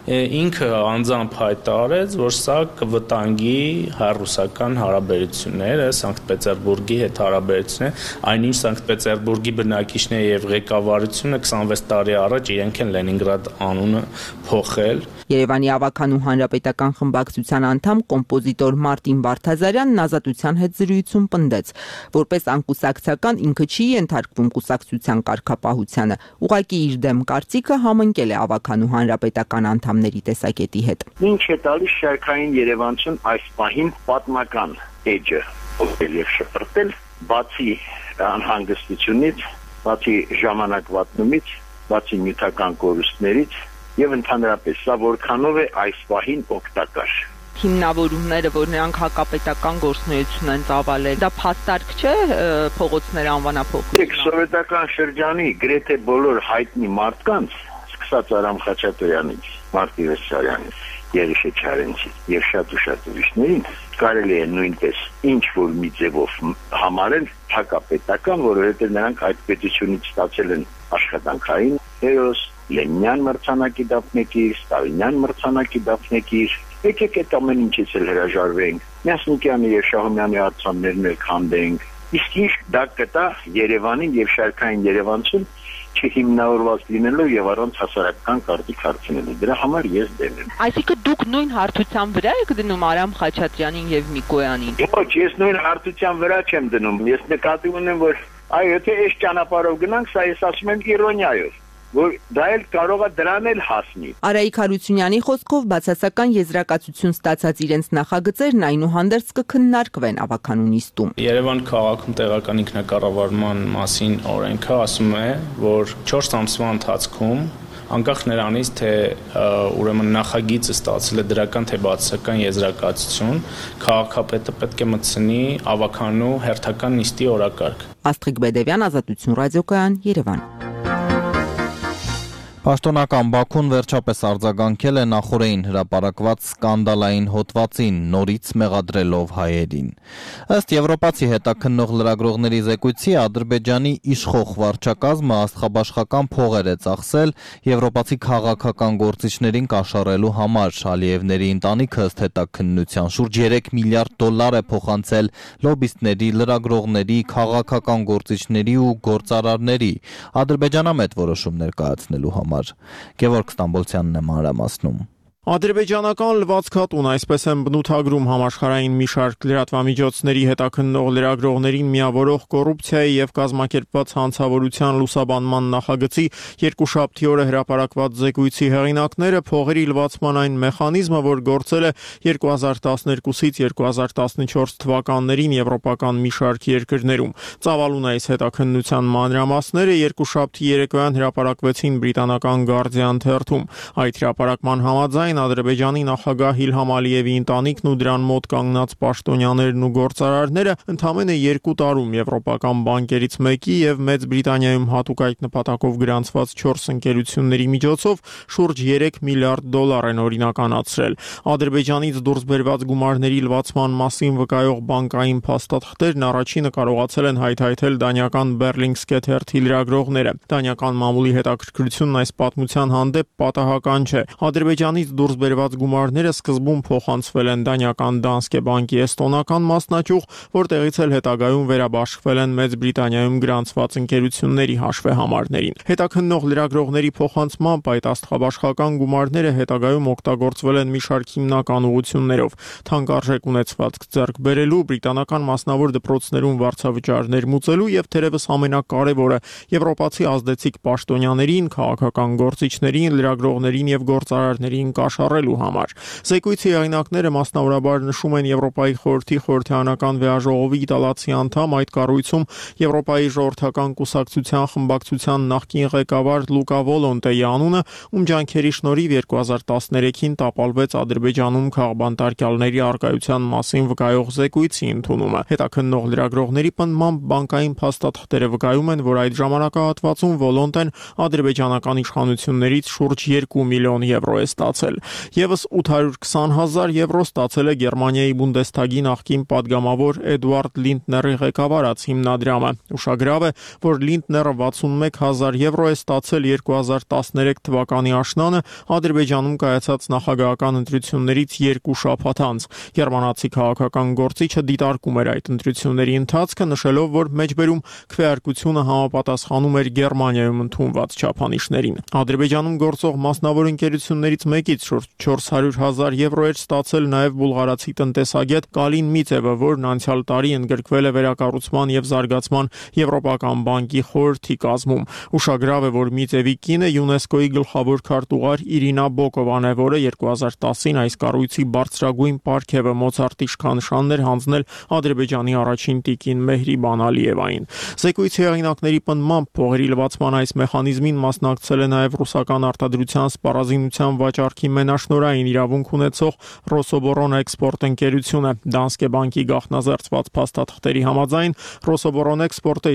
ինքը անձամբ հայտարարեց, որ սա կվտանգի հայ-ռուսական հարաբերությունները, Սանկտ Պետերբուրգի հետ հարաբերությունները, այնինչ Սանկտ Պետերբուրգի բնակիչները եւ ղեկավարությունը 26 տարի առաջ իրենք են Լենինգրադ անունը փոխել։ Երևանի ավագանու հանրապետական խմբակցության անդամ կոմպոզիտոր Մարտին Վարդազարյանն Ազատության հետ զրույցում պնդեց, որպես անկուսակցական ինքը չի ենթարկվում կուսակցության կարգապահությանը, ուղղակի իր դեմ կարծիքը համընկել է ավագանու հանրապետական անդամների տեսակետի հետ։ Ինչ է տալիս շարքային երևանցուն այս պահին պատմական էջը ովքեր եւ շփրտել, բացի անհանգստությունից, բացի ժամանակվատնումից, բացի նյութական կորուստներից եւ ընդհանրապես սա որքանով է այս պահին օգտակար։ Հիմնավորումները, որ նրանք հակապետական գործունեություն են ծավալել, դա փաստարկ չէ փողոցները անվանափոխել։ Սովետական շրջանի գրեթե բոլոր հայտնի մարդկանց, սկսած Արամ Խաչատուրյանից, Մարտի Վեսարյանից, Երիշե Չարենցից եւ շատ ուրիշներին, կարելի է նույնպես ինչ որ մի ձևով համարել հակապետական, որովհետեւ նրանք այդ պետությունից ստացել են աշխատանքային հերոս, Լենինյան մրցանակի դափնեկիր, Ստալինյան մրցանակի դափնեկիր։ Եկեք այդ ամեն ինչից էլ հրաժարվենք։ Մյասնիկյանի եւ Շահումյանի արձաններն էլ քանդենք։ Իսկ ինչ դա կտա Երևանին եւ շարքային Երևանցուն չհիմնավորված լինելով եւ առանց հասարակական կարծիք հարցնելու։ Դրա համար ես դեմ եմ։ Այսինքն դուք նույն հարթության վրա եք դնում Արամ Խաչատրյանին եւ Միկոյանին։ Ոչ, ես նույն հարթության վրա չեմ դնում։ Ես նկատի ունեմ, որ այո, թե այս ճանապարհով գնանք, սա ես ասում եմ իրոնիայով, որ դա էլ կարող է դրան էլ հասնի։ Արայիկ Հարությունյանի խոսքով բացասական եզրակացություն ստացած իրենց նախագծերն այնուհանդերձ կքննարկվեն ավագանու նիստում։ Երևան քաղաքում տեղական ինքնակառավարման մասին օրենքը ասում է, որ 4 ամսվա ընթացքում անկախ նրանից, թե ուրեմն նախագիծը ստացել է դրական թե բացասական եզրակացություն, քաղաքապետը պետք է մտցնի ավականու հերթական նիստի օրակարգ։ Աստղիկ Բեդևյան, Ազատություն ռադիոկայան, Երևան։ Պաշտոնական Բաքուն վերջապես արձագանքել է նախորդին հրապարակված սկանդալային հոդվածին, նորից մեղադրելով հայերին։ Ըստ եվրոպացի հետաքննող լրագրողների զեկույցի, Ադրբեջանի իշխող վարչակազմը աստղաբաշխական փողեր է ծախսել եվրոպացի քաղաքական գործիչներին կաշառելու համար։ Ալիևների ընտանիքը ըստ հետաքննության շուրջ 3 միլիարդ դոլար է փոխանցել լոբիստների, լրագրողների, քաղաքական գործիչների ու գործարարների ադրբեջանամետ որոշում ներկայացնելու համար։ Գևորգ Ստամբոլցյանն է մանրամասնում։ Ադրբեջանական լվացքատուն, այսպես են բնութագրում համաշխարհային մի շարք լրատվամիջոցների հետաքննող լրագրողներին միավորող կոռուպցիայի եւ կազմակերպված հանցավորության լուսաբանման նախագծի երկուշաբթի օրը հրապարակված զեկույցի հեղինակները փողերի լվացման այն մեխանիզմը, որ գործել է 2012-ից 2014 թվականներին եվրոպական մի շարք երկրներում։ Ծավալուն այս հետաքննության մանրամասները երկուշաբթի երեկոյան հրապարակվեցին բրիտանական Guardian թերթում։ Այդ հրապարակման համաձայն Ադրբեջանի նախագահ Իլհամ Ալիևի ընտանիքն ու դրան մոտ կանգնած պաշտոնյաներն ու գործարարները ընդամենը 2 տարում եվրոպական բանկերից մեկի եւ Մեծ Բրիտանիայում հատուկ այդ նպատակով գրանցված 4 ընկերությունների միջոցով շուրջ 3 միլիարդ դոլար են օրինականացրել։ Ադրբեջանից դուրս բերված գումարների լվացման մասին վկայող բանկային փաստաթղթերն առաջինը կարողացել են հայթայթել դանիական Berlingske թերթի լրագրողները։ Դանիական մամուլի հետաքրքրությունն այս պատմության հանդեպ պատահական չէ։ Ադրբեջանից դուրս բերված գումարները սկզբում փոխանցվել են դանիական Danske բանկի էստոնական մասնաճյուղ, որտեղից էլ հետագայում վերաբաշխվել են Մեծ Բրիտանիայում գրանցված ընկերությունների հաշվեհամարներին։ Հետաքննող լրագրողների փոխանցմամբ այդ աստղաբաշխական գումարները հետագայում օգտագործվել են մի շարք հիմնական ուղղություններով՝ թանկարժեք ունեցվածք ձեռք բերելու, բրիտանական մասնավոր դպրոցներում վարձավճարներ մուծելու եւ թերևս ամենակարևորը՝ եվրոպացի ազդեցիկ պաշտոնյաներին, քաղաքական գործիչներին, լրագրողներին եւ գործարարներին կաշառելու համար։ Զեկույցի հեղինակները մասնավորաբար նշում են Եվրոպայի խորհրդի խորհրդարանական վեաժողովի իտալացի անդամ, այդ կառույցում Եվրոպայի ժողովրդական կուսակցության խմբակցության նախկին ղեկավար Լուկա Վոլոնտեի անունը, ում ջանքերի շնորհիվ 2013-ին տապալվեց Ադրբեջանում քաղբանտարկյալների առկայության մասին վկայող զեկույցի ընդունումը։ Հետաքննող լրագրողների պնդմամբ բանկային փաստաթղթերը վկայում են, որ այդ ժամանակահատվածում Վոլոնտեն ադրբեջանական իշխանություններից շուրջ 2 միլիոն եվրո է ստացել։ Եվս 820,000 եվրո ստացել է Գերմանիայի Բունդեսթագի նախկին падգամավոր Էդուարդ Լինդների ղեկավարած հիմնադրամը։ Ուշագրավ է, որ Լինդները 61,000 եվրո է ստացել 2013 թվականի աշնանը Ադրբեջանում կայացած նախագահական ընտրություններից 2 շաբաթ անց։ Գերմանացի քաղաքական գործիչը դիտարկում էր այդ ընտրությունների ընթացքը, նշելով, որ մեջբերում քվեարկությունը համապատասխանում էր Գերմանիայում ընդունված չափանիշներին։ Ադրբեջանում գործող մասնավոր ընկերություններից մեկից շուրջ 400,000 եվրո էր ստացել նաև բուլղարացի տնտեսագետ Կալին Միծևը, որն անցյալ տարի ընդգրկվել է վերակառուցման եւ զարգացման Եվրոպական բանկի խորհրդի կազմում։ Ուշագրավ է, որ Միծևի կինը ՅՈՒՆԵՍԿՕ-ի գլխավոր քարտուղար Իրինա Բոկովան է, որը 2010-ին այս կառույցի բարձրագույն պարգևը Մոցարտի իշխանշաններ հանձնել Ադրբեջանի առաջին տիկին Մեհրիբան Ալիևային։ Զեկույցի հեղինակների պնդմամբ փողերի լվացման այս մեխանիզմին մասնակցել է նաև ռուսական արտադրության սպառազինության վաճառքի մենաշնորհային իրավունք ունեցող Ռոսոբորոն էքսպորտ ընկերությունը։ Danske բանկի գաղտնազերծված փաստաթղթերի համաձայն Ռոսոբորոն էքսպորտը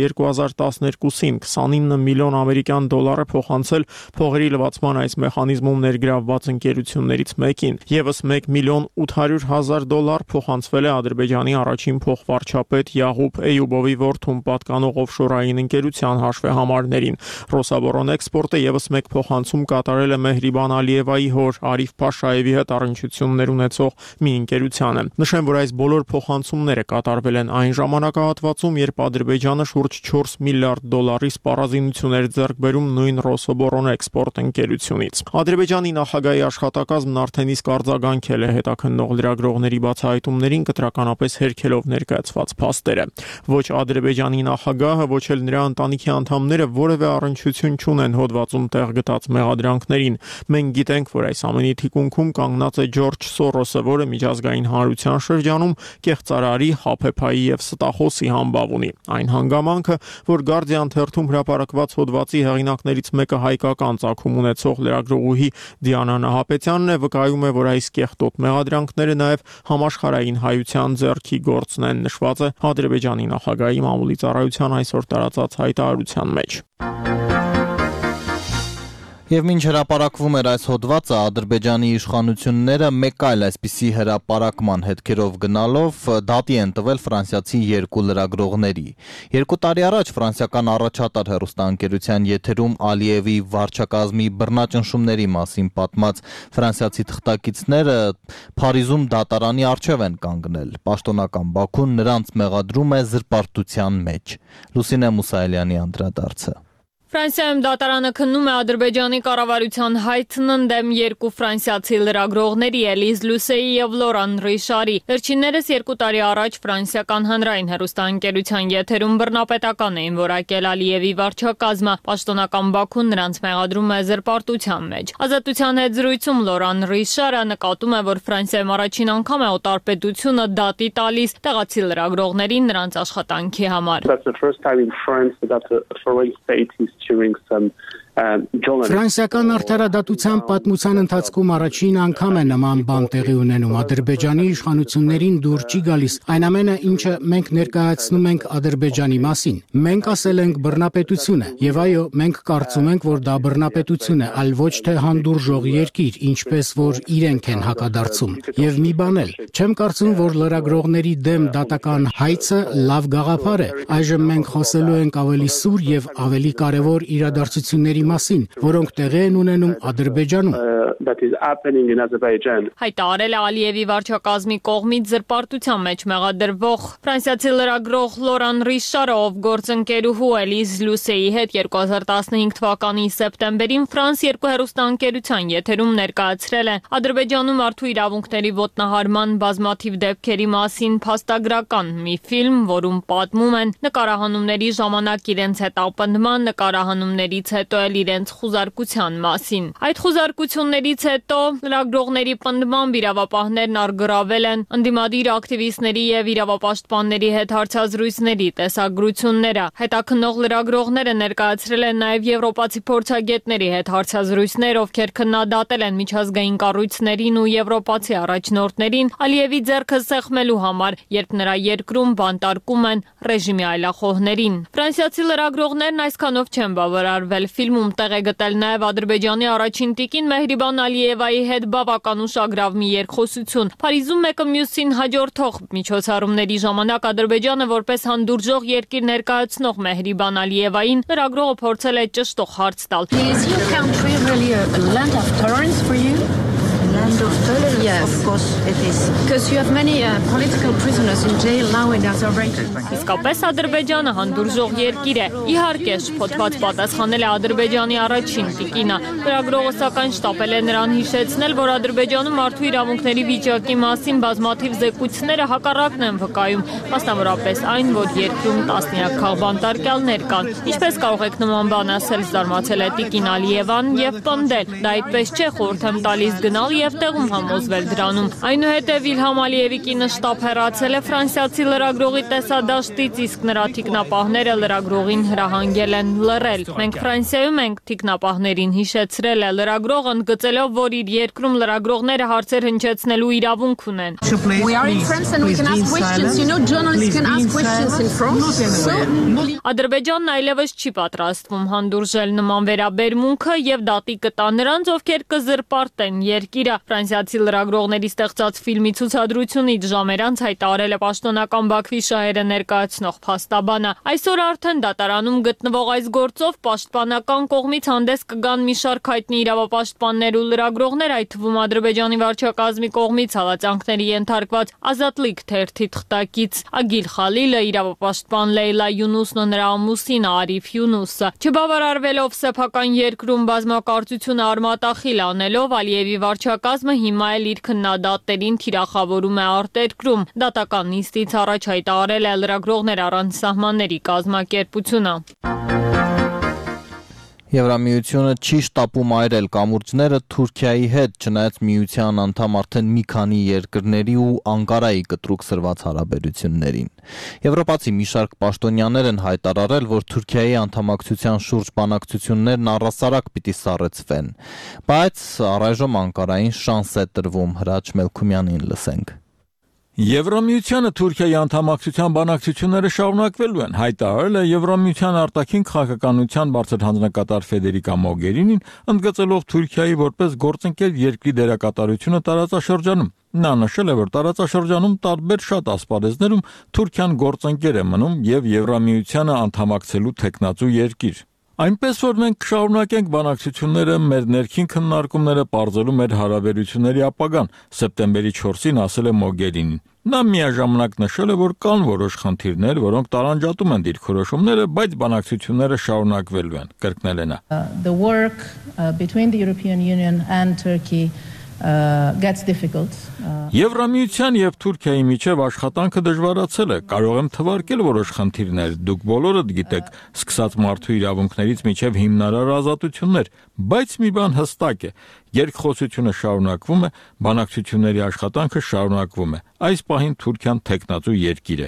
2012-ին 29 միլիոն ամերիկյան դոլար է փոխանցել փողերի լվացման այս մեխանիզմում ներգրավված ընկերություններից մեկին։ Եվս 1 միլիոն 800,000 դոլար փոխանցվել է Ադրբեջանի առաջին փոխվարչապետ Յաղուբ Էյուբովի որդուն պատկանող օֆշորային ընկերության հաշվեհամարներին։ Ռոսոբորոն էքսպորտը եւս մեկ փոխանցում կատարել է Մեհրիբան Ալիևայի հոր Արիֆ Փաշաևի հետ առնչություններ ունեցող մի ընկերությանը։ Նշեմ, որ այս բոլոր փոխանցումները կատարվել են այն ժամանակահատվածում, երբ Ադրբեջանը շուրջ 4 միլիարդ դոլարի սպառազինություն էր ձեռք բերում նույն Ռոսոբորոն էքսպորտ ընկերությունից։ Ադրբեջանի նախագահի աշխատակազմն արդեն իսկ արձագանքել է հետաքննող լրագրողների բացահայտումներին, կտրականապես հերքելով ներկայացված փաստերը։ Ոչ Ադրբեջանի նախագահը, ոչ էլ նրա ընտանիքի անդամները որևէ առնչություն չունեն հոդվածում տեղ գտած մեղադրանքներին։ Մենք գիտենք, որ այս ամեն ֆենոմենի թիկունքում կանգնած է Ջորջ Սորոսը, որը միջազգային հանրության շրջանում կեղծարարի, հապեփայի եւ ստախոսի համբավ ունի։ Այն հանգամանքը, որ Guardian թերթում հրապարակված հոդվածի հեղինակներից մեկը հայկական ծագում ունեցող լրագրողուհի Դիանա Նահապետյանն է, վկայում է, որ այս կեղտոտ մեղադրանքները նաեւ համաշխարհային հայության ձեռքի գործն են, նշված է Ադրբեջանի նախագահի մամուլի ծառայության այսօր տարածած հայտարարության մեջ։ Եվ մինչ հրապարակվում էր այս հոդվածը, Ադրբեջանի իշխանությունները մեկ այլ այսպիսի հրապարակման հետքերով գնալով դատի են տվել ֆրանսիացի երկու լրագրողների։ 2 տարի առաջ ֆրանսիական առաջատար հեռուստաընկերության եթերում Ալիևի վարչակազմի բռնաճնշումների մասին պատմած ֆրանսիացի թղթակիցները Փարիզում դատարանի առջև են կանգնել։ Պաշտոնական Բաքուն նրանց մեղադրում է զրպարտության մեջ։ Լուսինե Մուսայելյանի անդրադարձը։ Ֆրանսիայում դատարանը քննում է Ադրբեջանի կառավարության հայցն ընդդեմ երկու ֆրանսիացի լրագրողների Էլիզ Լուսեի եւ Լորան Ռիշարի։ Վերջիններս 2 տարի առաջ ֆրանսիական հանրային հեռուստաընկերության եթերում բռնապետական էին որակել Ալիևի վարչակազմը։ Պաշտոնական Բաքուն նրանց մեղադրում է զրպարտության մեջ։ Ազատության հետ զրույցում Լորան Ռիշարը նկատում է, որ Ֆրանսիայում առաջին անգամ է օտարպետությունը դատի տալիս տեղացի լրագրողներին նրանց աշխատանքի համար։ Ֆրանսիական արդարադատության պատմության ընթացքում առաջին անգամ է նման բան տեղի ունենում։ Ադրբեջանի իշխանություններին դուր չի գալիս այն ամենը, ինչը մենք ներկայացնում ենք Ադրբեջանի մասին։ Մենք ասել ենք բռնապետություն է, եւ այո, մենք կարծում ենք, որ դա բռնապետություն է, այլ ոչ թե հանդուրժող երկիր, ինչպես որ իրենք են հակադարձում։ Եվ մի բան էլ, չեմ կարծում, որ լրագրողների դեմ դատական հայցը լավ գաղափար է։ Այժմ մենք խոսելու ենք ավելի սուր եւ ավելի կարևոր իրադարձությունների մասին, որոնք տեղի են ունենում Ադրբեջանում։ Հայտարարել է Ալիևի վարչակազմի կողմից զրպարտության մեջ մեղադրվող ֆրանսիացի լրագրող Լորան Ռիշարը, ով գործընկերուհու Էլիզ Լուսեի հետ 2015 թվականի սեպտեմբերին Ֆրանս 2 հեռուստաընկերության եթերում ներկայացրել է Ադրբեջանում մարդու իրավունքների ոտնահարման բազմաթիվ դեպքերի մասին փաստագրական մի ֆիլմ, որում պատմում են նկարահանումների ժամանակ իրենց հետ ապնդման, նկարահանումներից հետո էլ իրենց խուզարկության մասին։ Այդ խուզարկություններից հետո լրագրողների պնդմամբ իրավապահներն առգրավել են ընդդիմադիր ակտիվիստների եւ իրավապաշտպանների հետ հարցազրույցների տեսագրությունները։ Հետաքննող լրագրողները ներկայացրել են նաեւ եվրոպացի փորձագետների հետ հարցազրույցներ, ովքեր քննադատել են միջազգային կառույցներին ու եվրոպացի առաջնորդներին Ալիևի ձեռքը սեղմելու համար, երբ նրա երկրում բանտարկում են ռեժիմի այլախոհներին։ Ֆրանսիացի լրագրողներն այսքանով չեն բավարարվել։ Ֆիլմում տեղ է գտել նաև Ադրբեջանի առաջին տիկին Մեհրիբան Ալիևայի հետ բավական ուշագրավ մի երկխոսություն։ Փարիզում մեկը մյուսին հաջորդող միջոցառումների ժամանակ Ադրբեջանը որպես հանդուրժող երկիր ներկայացնող Մեհրիբան Ալիևային լրագրողը փորձել է ճշտող հարց տալ։ Land of tolerance, yes, of course it is. Because you have many political prisoners in jail now in Azerbaijan. Իսկապես Ադրբեջանը հանդուրժող երկիր է։ Իհարկե, շփոթված պատասխանել է Ադրբեջանի առաջին տիկինը։ Լրագրողը սակայն շտապել է նրան հիշեցնել, որ Ադրբեջանում մարդու իրավունքների վիճակի մասին բազմաթիվ զեկույցները հակառակն են վկայում, մասնավորապես այն, որ երկրում տասնյակ քաղբանտարկյալներ կան։ Ինչպես կարող եք նման բան ասել, զարմացել է տիկին Ալիևան եւ պնդել։ Դա այդպես չէ, խորհուրդ եմ տալիս գնալ եւ տեղում համոզվել դրանում։ Այնուհետև Իլհամ Ալիևի կինը շտապ հեռացել է ֆրանսիացի լրագրողի տեսադաշտից, իսկ նրա թիկնապահները լրագրողին հրահանգել են լռել։ Մենք Ֆրանսիայում ենք, թիկնապահներին հիշեցրել է լրագրողը, ընդգծելով, որ իր երկրում լրագրողները հարցեր հնչեցնելու իրավունք ունեն։ Ադրբեջանն այլևս չի պատրաստվում հանդուրժել նման վերաբերմունքը եւ դատի կտա նրանց, ովքեր կզրպարտեն երկիրը։ Ֆրանսիացի լրագրողների ստեղծած ֆիլմի ցուցադրությունից ժամեր անց հայտարարել է պաշտոնական Բաքվի շահերը ներկայացնող փաստաբանը։ Այսօր արդեն դատարանում գտնվող այս գործով պաշտպանական կողմից հանդես կգան մի շարք հայտնի իրավապաշտպաններ ու լրագրողներ, այդ թվում Ադրբեջանի վարչակազմի կողմից հալածանքների ենթարկված Ազատլիկ թերթի թղթակից Ագիլ Խալիլը, իրավապաշտպան Լեյլա Յունուսն ու նրա ամուսինը Արիֆ Յունուսը։ Չբավարարվելով սեփական երկրում բազմակարծությունը արմատախիլ անելով Ալիևի վարչակազմը հիմա էլ իր քննադատներին թիրախավորում է արտերկրում։ Դատական նիստից առաջ հայտարարել է լրագրողներ առանց սահմանների կազմակերպությունը։ Եվրամիությունը չի շտապում այրել կամուրջները Թուրքիայի հետ, չնայած միության անդամ արդեն մի քանի երկրների ու Անկարայի կտրուկ սրված հարաբերություններին։ Եվրոպացի մի շարք պաշտոնյաներ են հայտարարել, որ Թուրքիայի անդամակցության շուրջ բանակցություններն առհասարակ պիտի սառեցվեն, բայց առայժմ Անկարային շանս է տրվում, Հրաչ Մելքումյանին լսենք։ Եվրամիությանը Թուրքիայի անդամակցության բանակցությունները շարունակվելու են, հայտարարել է Եվրամիության արտաքին քաղաքականության բարձր հանձնակատար Ֆեդերիկա Մոգերինին, ընդգծելով Թուրքիայի որպես գործընկեր երկրի դերակատարությունը տարածաշրջանում։ Նա նշել է, որ տարածաշրջանում տարբեր շատ ասպարեզներում Թուրքիան գործընկեր է մնում եւ Եվրամիությանը անդամակցելու թեկնածու երկիր։ Այնպես որ մենք կշարունակենք բանակցությունները, մեր ներքին քննարկումները պարզելու մեր հարաբերությունների ապագան, սեպտեմբերի 4-ին ասել է Մոգերինին։ Նա միաժամանակ նշել է, որ կան որոշ խնդիրներ, որոնք տարանջատում են դիրքորոշումները, բայց բանակցությունները շարունակվելու են, կրկնել է նա։ The work between the European Union and Turkey gets difficult. Եվրամիության եւ Թուրքիայի միջև աշխատանքը դժվարացել է, կարող եմ թվարկել որոշ խնդիրներ, դուք բոլորդ գիտեք, սկսած մարդու իրավունքներից միջև հիմնարար ազատություններ, բայց մի բան հստակ է, երկխոսությունը շարունակվում է, բանակցությունների աշխատանքը շարունակվում է։ Այս պահին Թուրքիան թեկնածու երկիր է։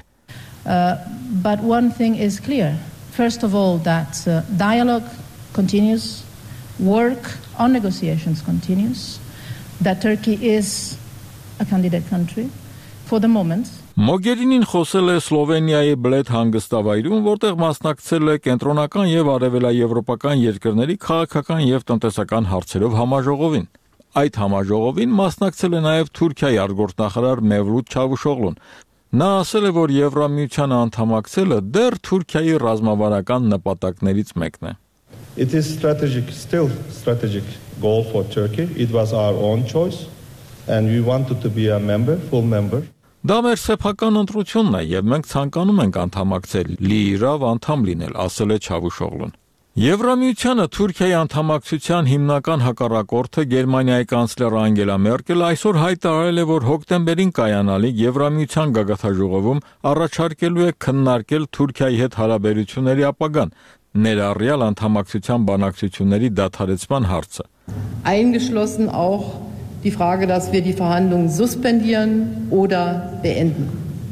But one thing is clear. First of all that dialogue continues, work on negotiations continues. That Turkey is a candidate country for the moment. Մոգերինին խոսել է Սլովենիայի Բլեդ հանգստավայրում, որտեղ մասնակցել է կենտրոնական եւ արևելաեվրոպական երկրների քաղաքական եւ տնտեսական հարցերով համաժողովին։ Այդ համաժողովին մասնակցել է նաեւ Թուրքիայի արտգործնախարար Մevlut Çavuşoğlu'n։ Նա ասել է, որ Եվրամիության անդամակցելը դեռ Թուրքիայի ռազմավարական նպատակներից մեկն է։ It is still strategic goal for Turkey. It was our own choice and we wanted to be a member, full member. Դա մեր սեփական ընտրությունն է եւ մենք ցանկանում ենք անդամակցել, լիիրավ անդամ լինել, ասել է Çavuşoğlu'n։ Եվրամիությանը Թուրքիայի անդամակցության հիմնական հակառակորդը Գերմանիայի կանցլեր Անգելա Մերկելը այսօր հայտարարել է, որ հոկտեմբերին կայանալիք Եվրամիության գագաթնաժողովում առաջարկելու է քննարկել Թուրքիայի հետ հարաբերությունների ապագան, ներառյալ անդամակցության բանակցությունների դադարեցման հարցը։ Eingeschlossen auch die Frage, dass wir die Verhandlungen suspendieren oder beenden.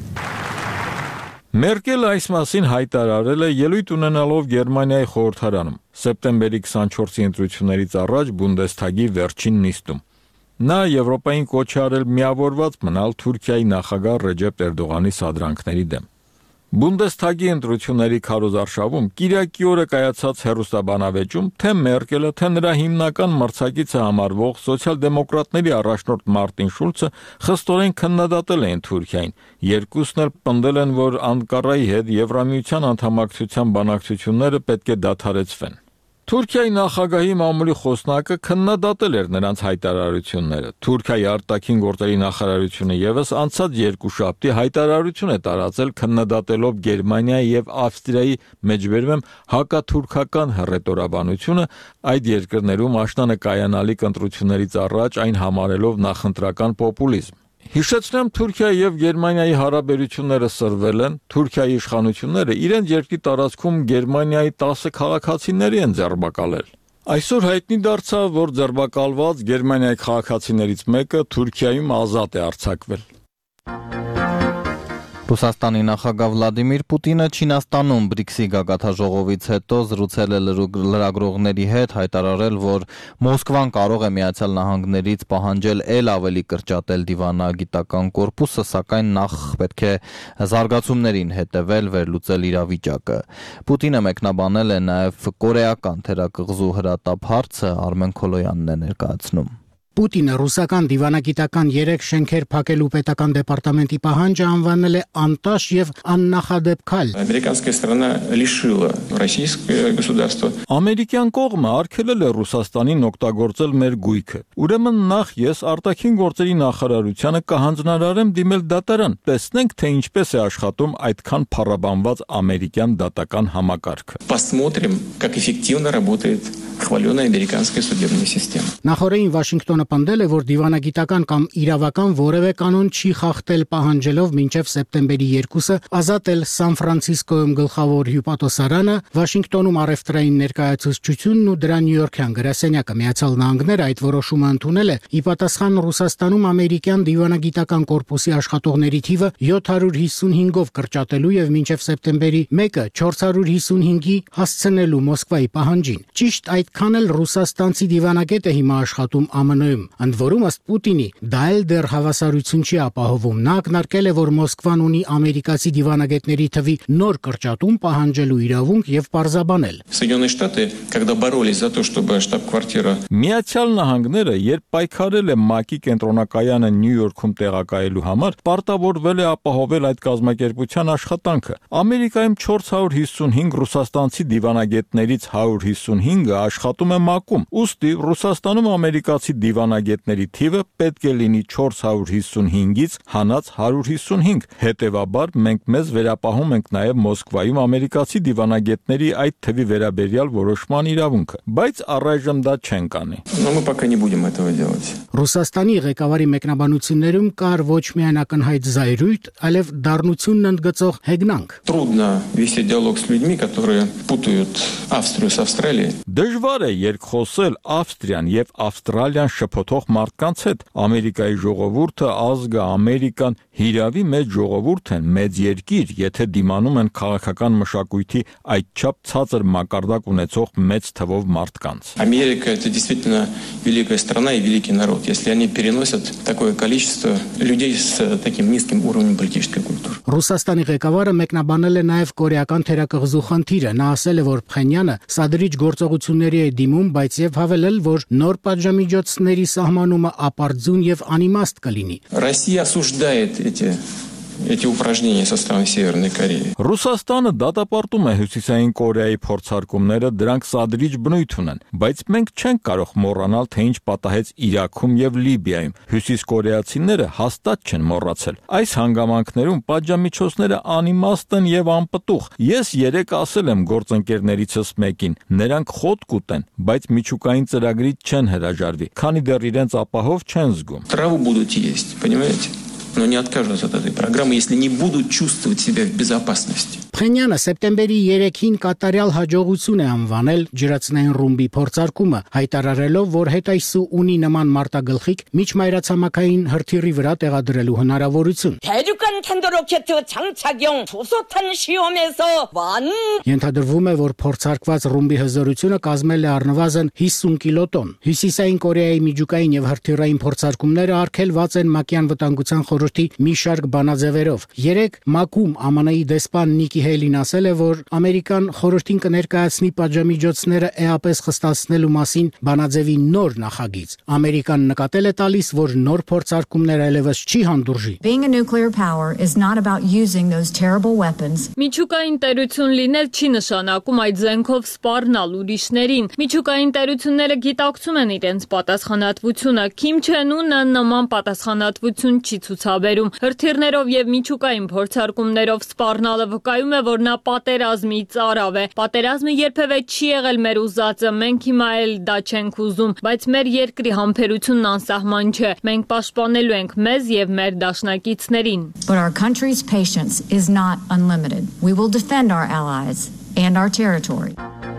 Մերկելը այս մասին հայտարարել է ելույթ ունենալով Գերմանիայի խորհրդարանում սեպտեմբերի 24-ի ընտրություններից առաջ Բունդեսթագի վերջին նիստում։ Նա Եվրոպային կոչ է արել միավորված մնալ Թուրքիայի նախագահ Ռեջեփ Էրդողանի սադրանքների դեմ։ Բունդեսթագի ընտրությունների քարոզարշավում Կիրակի օրը կայացած հերոստաբանավեճում թե Մերկելը, թե նրա հիմնական մրցակիցը համարվող սոցիալ-դեմոկրատների առաջնորդ Մարտին Շուլցը խստորեն քննադատել են Թուրքիային։ Երկուսն էլ պնդել են, որ Անկարայի հետ Եվրամիության անդամակցության բանակցությունները պետք է դադարեցվեն։ Թուրքիայի նախագահի մամուլի խոսնակը քննադատել էր նրանց հայտարարությունները։ Թուրքիայի արտաքին գործերի նախարարությունը եւս անցած երկուշաբթի հայտարարություն է տարածել քննադատելով Գերմանիայի եւ Ավստրիայի մեջբերում հակաթուրքական հռետորաբանությունը, այդ երկրներում աշնանկայանալիք ընտրություններից առաջ այն համարելով նախընտրական պոպուլիզմ։ Հիշեցնեմ, Թուրքիայի եւ Գերմանիայի հարաբերությունները սրվել են, Թուրքիայի իշխանությունները իրենց երկրի տարածքում Գերմանիայի 10 քաղաքացիների են ձերբակալել։ Այսօր հայտնի դարձավ, որ ձերբակալված Գերմանիայի քաղաքացիներից մեկը Թուրքիայում ազատ է արձակվել։ Ռուսաստանի նախագահ Վլադիմիր Պուտինը Չինաստանում BRICS-ի գագաթնաժողովից հետո զրուցել է լրագրողների հետ, հայտարարել, որ Մոսկվան կարող է Միացյալ Նահանգներից պահանջել ել ավելի կրճատել դիվանագիտական կորպուսը, սակայն նախ պետք է զարգացումներին հետևել, վերլուծել իրավիճակը։ Պուտինը մեկնաբանել է նաև կորեական թերակղզու հրատապ հարցը, Արմեն Քոլոյանն է ներկայացնում։ Պուտինը ռուսական դիվանագիտական 3 շենքեր փակելու պետական դեպարտամենտի պահանջը անվանել է անտաշ եւ աննախադեպ քայլ։ Американская сторона лишила российское государство. Ամերիկյան կողմը արգելել է Ռուսաստանին օգտագործել մեր գույքը։ Ուրեմն նախ ես արտաքին գործերի նախարարությանը կհանձնարարեմ դիմել դատարան, տեսնենք թե ինչպես է աշխատում այդքան փառաբանված ամերիկյան դատական համակարգը։ Посмотрим, как эффективно работает хваленая американская судебная система. Նախորդին Վաշինգտոնը պնդել է, որ դիվանագիտական կամ իրավական որևէ կանոն չի խախտել պահանջելով մինչև սեպտեմբերի 2-ը ազատել Սան Ֆրանցիսկոյում գլխավոր հյուպատոսարանը, Վաշինգտոնում առևտրային ներկայացուցչությունն ու դրա նյույորքյան գրասենյակը։ Միացյալ Նահանգները այդ որոշումը ընդունել է ի պատասխան Ռուսաստանում ամերիկյան դիվանագիտական կորպուսի աշխատողների թիվը 755-ով կրճատելու եւ մինչև սեպտեմբերի 1-ը 455-ի հասցնելու Մոսկվայի պահանջին։ Ճիշտ այդքան էլ ռուսաստանցի դիվանագետ է հիմա աշխատում ԱՄՆ-ում։ Ընդ որում ըստ Պուտինի դա էլ դեռ հավասարություն չի ապահովում։ Նա ակնարկել է, որ Մոսկվան ունի ամերիկացի դիվանագետների թվի նոր կրճատում պահանջելու իրավունք եւ պարզաբանել։ Соединенные Штаты, когда боролись за то, чтобы штаб-квартира Միացյալ Նահանգները, երբ պայքարել է ՄԱԿ-ի կենտրոնակայանը Նյույորքում տեղակայելու համար, պարտավորվել է ապահովել այդ կազմակերպության աշխատանքը։ Ամերիկայում 455 ռուսաստանցի դիվանագետներից 155-ը աշխատում է ՄԱԿ-ում։ Ուստի Ռուսաստանում ամերիկացի դիվանագետների թիվը պետք է լինի 455-ից հանած 155։ Հետևաբար մենք մեզ վերապահում ենք նաև Մոսկվայում ամերիկացի դիվանագետների այդ թվի վերաբերյալ որոշման իրավունքը, բայց առայժմ դա չենք անի։ Но мы пока не будем этого делать. Ռուսաստանի ղեկավարի մեկնաբանություններում կար ոչ միայն ակնհայտ զայրույթ, այլև դառնությունն ընդգծող հեգնանք։ Трудно вести диалог с людьми, которые путают Австрию с Австралией. Դժվար է երկխոսել Ավստրիան եւ Ավստրալիան շփոթող մարդկանց հետ։ Ամերիկայի ժողովուրդը, ազգը, Ամերիկան հիրավի մեծ ժողովուրդ են, մեծ երկիր, եթե դիմանում են քաղաքական մշակույթի այդչափ ցածր մակարդակ ունեցող մեծ թվով մարդկանց։ Америка это действительно великая страна и великий народ, если они переносят такое количество людей с таким низким уровнем политической культуры. Ռուսաստանի ղեկավարը մեկնաբանել է նաև կորեական թերակղզու խնդիրը։ Նա ասել է, որ Փխենյանը սադրիչ գործողությունների է դիմում, բայց եւ հավելել, որ նոր պատժամիջոցների սահմանումը ապարդյուն եւ անիմաստ կլինի։ Россия осуждает эти упражнения со стороны Северной Кореи. Ռուսաստանը դատապարտում է Հյուսիսային Կորեայի փորձարկումները, դրանք սադրիչ բնույթ ունեն, բայց մենք չենք կարող մոռանալ, թե ինչ պատահեց Իրաքում եւ Լիբիայում։ Հյուսիսկորեացիները հաստատ չեն մոռացել։ Այս հանգամանքներում պատժամիջոցները անիմաստ են եւ անպտուղ։ Ես երեք ասել եմ գործընկերներիցս մեկին, նրանք խոտ կուտեն, բայց միջուկային ծրագրից չեն հրաժարվի, քանի դեռ իրենց ապահով չեն զգում։ Траву будут есть, понимаете? Но не откажутся от этой программы, если не будут чувствовать себя в безопасности. Փխենյանը սեպտեմբերի 3-ին կատարյալ հաջողություն է անվանել ջրածնային ռումբի փորձարկումը, հայտարարելով, որ հետայսու ունի նման մարտագլխիկ միջմայրացամաքային հրթիռի վրա տեղադրելու հնարավորություն։ Ենթադրվում է, որ փորձարկված ռումբի հզորությունը կազմել է առնվազն 50 կիլոտոն։ Հյուսիսային Կորեայի միջուկային եւ հրթիռային փորձարկումները արգելված են ՄԱԿ-ի անվտանգության խորհրդի մի շարք բանաձևերով։ Երեք ՄԱԿ-ում ԱՄՆ-ի դեսպան Նիկի Հեյլին ասել է, որ Ամերիկան խորհրդին կներկայացնի պատժամիջոցները էապես խստացնելու մասին բանաձևի նոր նախագիծ։ Ամերիկան նկատել է տալիս, որ նոր փորձարկումներ այլևս չի հանդուրժի։ Being a nuclear power is not about using those terrible weapons. Միջուկային տերություն լինել չի նշանակում այդ զենքով սպառնալ ուրիշներին։ Միջուկային տերությունները գիտակցում են իրենց պատասխանատվությունը։ Քիմ Չեն Ունը նման պատասխանատվություն չի ցուցաբերում։ Հրթիռներով եւ միջուկային փորձարկումներով սպառնալը վկայում է, որ նա պատերազմի ծարավ է։ Պատերազմը երբևէ չի եղել մեր ուզածը, մենք հիմա էլ դա չենք ուզում, բայց մեր երկրի համբերությունն անսահման չէ։ Մենք պաշտպանելու ենք մեզ եւ մեր դաշնակիցներին։ But our country's patience is not unlimited. We will defend our allies and our territory.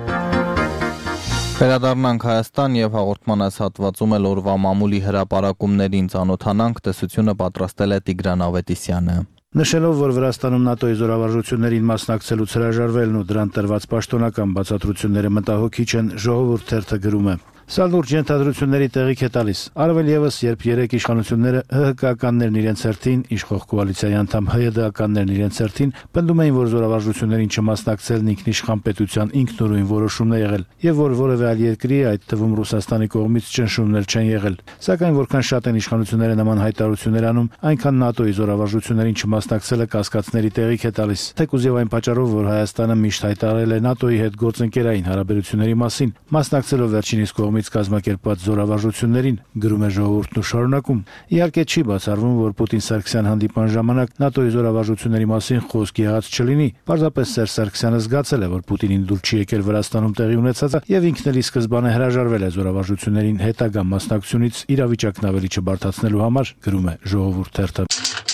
Վերադառնանք Հայաստան եւ հաղորդման այս հատվածում էլ օրվա մամուլի հրապարակումներին ծանոթանանք, տեսությունը պատրաստել է Տիգրան Ավետիսյանը։ Նշելով, որ Վրաստանում ՆԱՏՕ-ի զորավարժություններին մասնակցելուց հրաժարվելն ու դրան տրված պաշտոնական բացատրությունները մտահոգիչ են, Ժողովուրդ թերթը գրում է։ Սա լուրջ ենթադրությունների տեղիք է տալիս։ Առավել եւս, երբ երեք իշխանությունները ՀՀԿ-ականներն իրենց հերթին, իշխող կոալիցիայի անդամ ՀՅԴ-ականներն իրենց հերթին պնդում էին, որ զորավարժություններին չմասնակցելն ինքնիշխան պետության ինքնուրույն որոշումն է եղել, եւ որ որևէ այլ երկրի, այդ թվում Ռուսաստանի կողմից ճնշումներ չեն եղել։ Սակայն որքան շատ են իշխանությունները նման հայտարարություններ անում, այնքան ՆԱՏՕ-ի զորավարժություններին չմասնակցելը կասկածների տեղիք է տալիս։ Թեկուզ եւ այն պատճառով, որ Հայաստանը միշտ հայտարարել է ՆԱՏՕ-ի հետ գործընկերային հարաբերությունների մասին, մասնակցելով վերջինիս կողմից կողմից կազմակերպված զորավարժություններին, գրում է ժողովուրդն ու շարունակում։ Իհարկե չի բացառվում, որ Պուտին-Սարգսյան հանդիպման ժամանակ ՆԱՏՕ-ի զորավարժությունների մասին խոսք եղած չլինի։ Պարզապես Սերժ Սարգսյանը զգացել է, որ Պուտինին դուր չի եկել Վրաստանում տեղի ունեցածը եւ ինքն էլ ի սկզբանե հրաժարվել է զորավարժություններին հետագա մասնակցությունից իրավիճակն ավելի չբարդացնելու համար, գրում է Ժողովուրդ թերթը։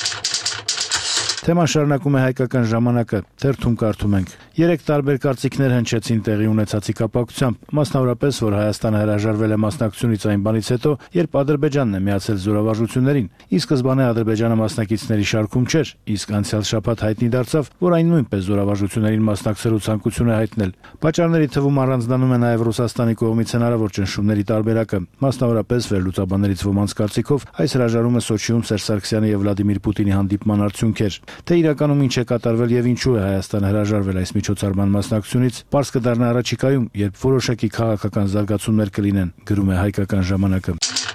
Թեման շարունակում է Հայկական ժամանակը, թերթում կարդում ենք. 3 տարբեր կարծիքներ հնչեցին տեղի ունեցածի կապակցությամբ, մասնավորապես, որ Հայաստանը հրաժարվել է մասնակցությունից այն բանից հետո, երբ Ադրբեջանն է միացել զորավարժություններին։ Ի սկզբանե Ադրբեջանը մասնակիցների շարքում չէր, իսկ անցյալ շաբաթ հայտնի դարձավ, որ այն նույնպես զորավարժություններին մասնակցելու ցանկություն է հայտնել։ Պատճառների թվում առանձնանում է նաև Ռուսաստանի կողմից հնարավոր ճնշումների տարբերակը, մասնավորապես վերլուծաբաններից ոմանց կարծիքով այս հրաժարումը Սոչիում Սերժ Սարգսյանի եւ Վլադիմիր Պուտինի հանդիպման արդյունք էր։ Թե իրականում ինչ է կատարվել եւ ինչու է Հայաստանը հրաժարվել այս միջոցառման մասնակցությունից, պարզ կդառնա առաջիկայում, երբ որոշակի քաղաքական զարգացումներ կլինեն, գրում է Հայկական ժամանակը։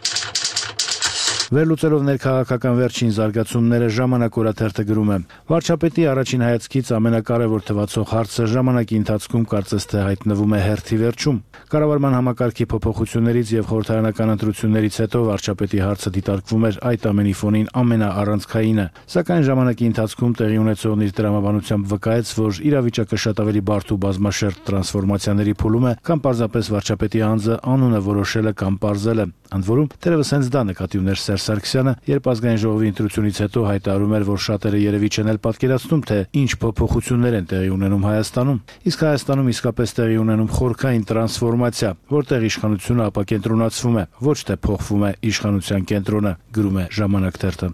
Վերլուծելով ներքաղաքական վերջին զարգացումները Ժամանակ օրաթերթը գրում է. Վարչապետի առաջին հայացքից ամենակարևոր թվացող հարցը ժամանակի ընթացքում կարծես թե հայտնվում է հերթի վերջում։ Կառավարման համակարգի փոփոխություններից եւ խորհրդարանական ընտրություններից հետո վարչապետի հարցը դիտարկվում էր այդ ամենի ֆոնին ամենաառանցքայինը, սակայն ժամանակի ընթացքում տեղի ունեցողն իր տրամաբանությամբ վկայեց, որ իրավիճակը շատ ավելի բարդ ու բազմաշերտ տրանսֆորմացիաների փուլում է, կամ պարզապես վարչապետի անձը անունը որոշելը կամ պարզելը։ Ընդ որում, թերևս հենց դա նկատի ուներ Սերժ Սարգսյանը, երբ ազգային ժողովի ընտրությունից հետո հայտարարում էր, որ շատերը երևի չեն էլ պատկերացնում, թե ինչ փոփոխություններ են տեղի ունենում Հայաստանում, իսկ Հայաստանում իսկապես տեղի ունենում խորքային տրանսֆորմացիա, որտեղ իշխանությունը ապակենտրոնացվում է, ոչ թե փոխվում է իշխանության կենտրոնը, գրում է Ժամանակ թերթը։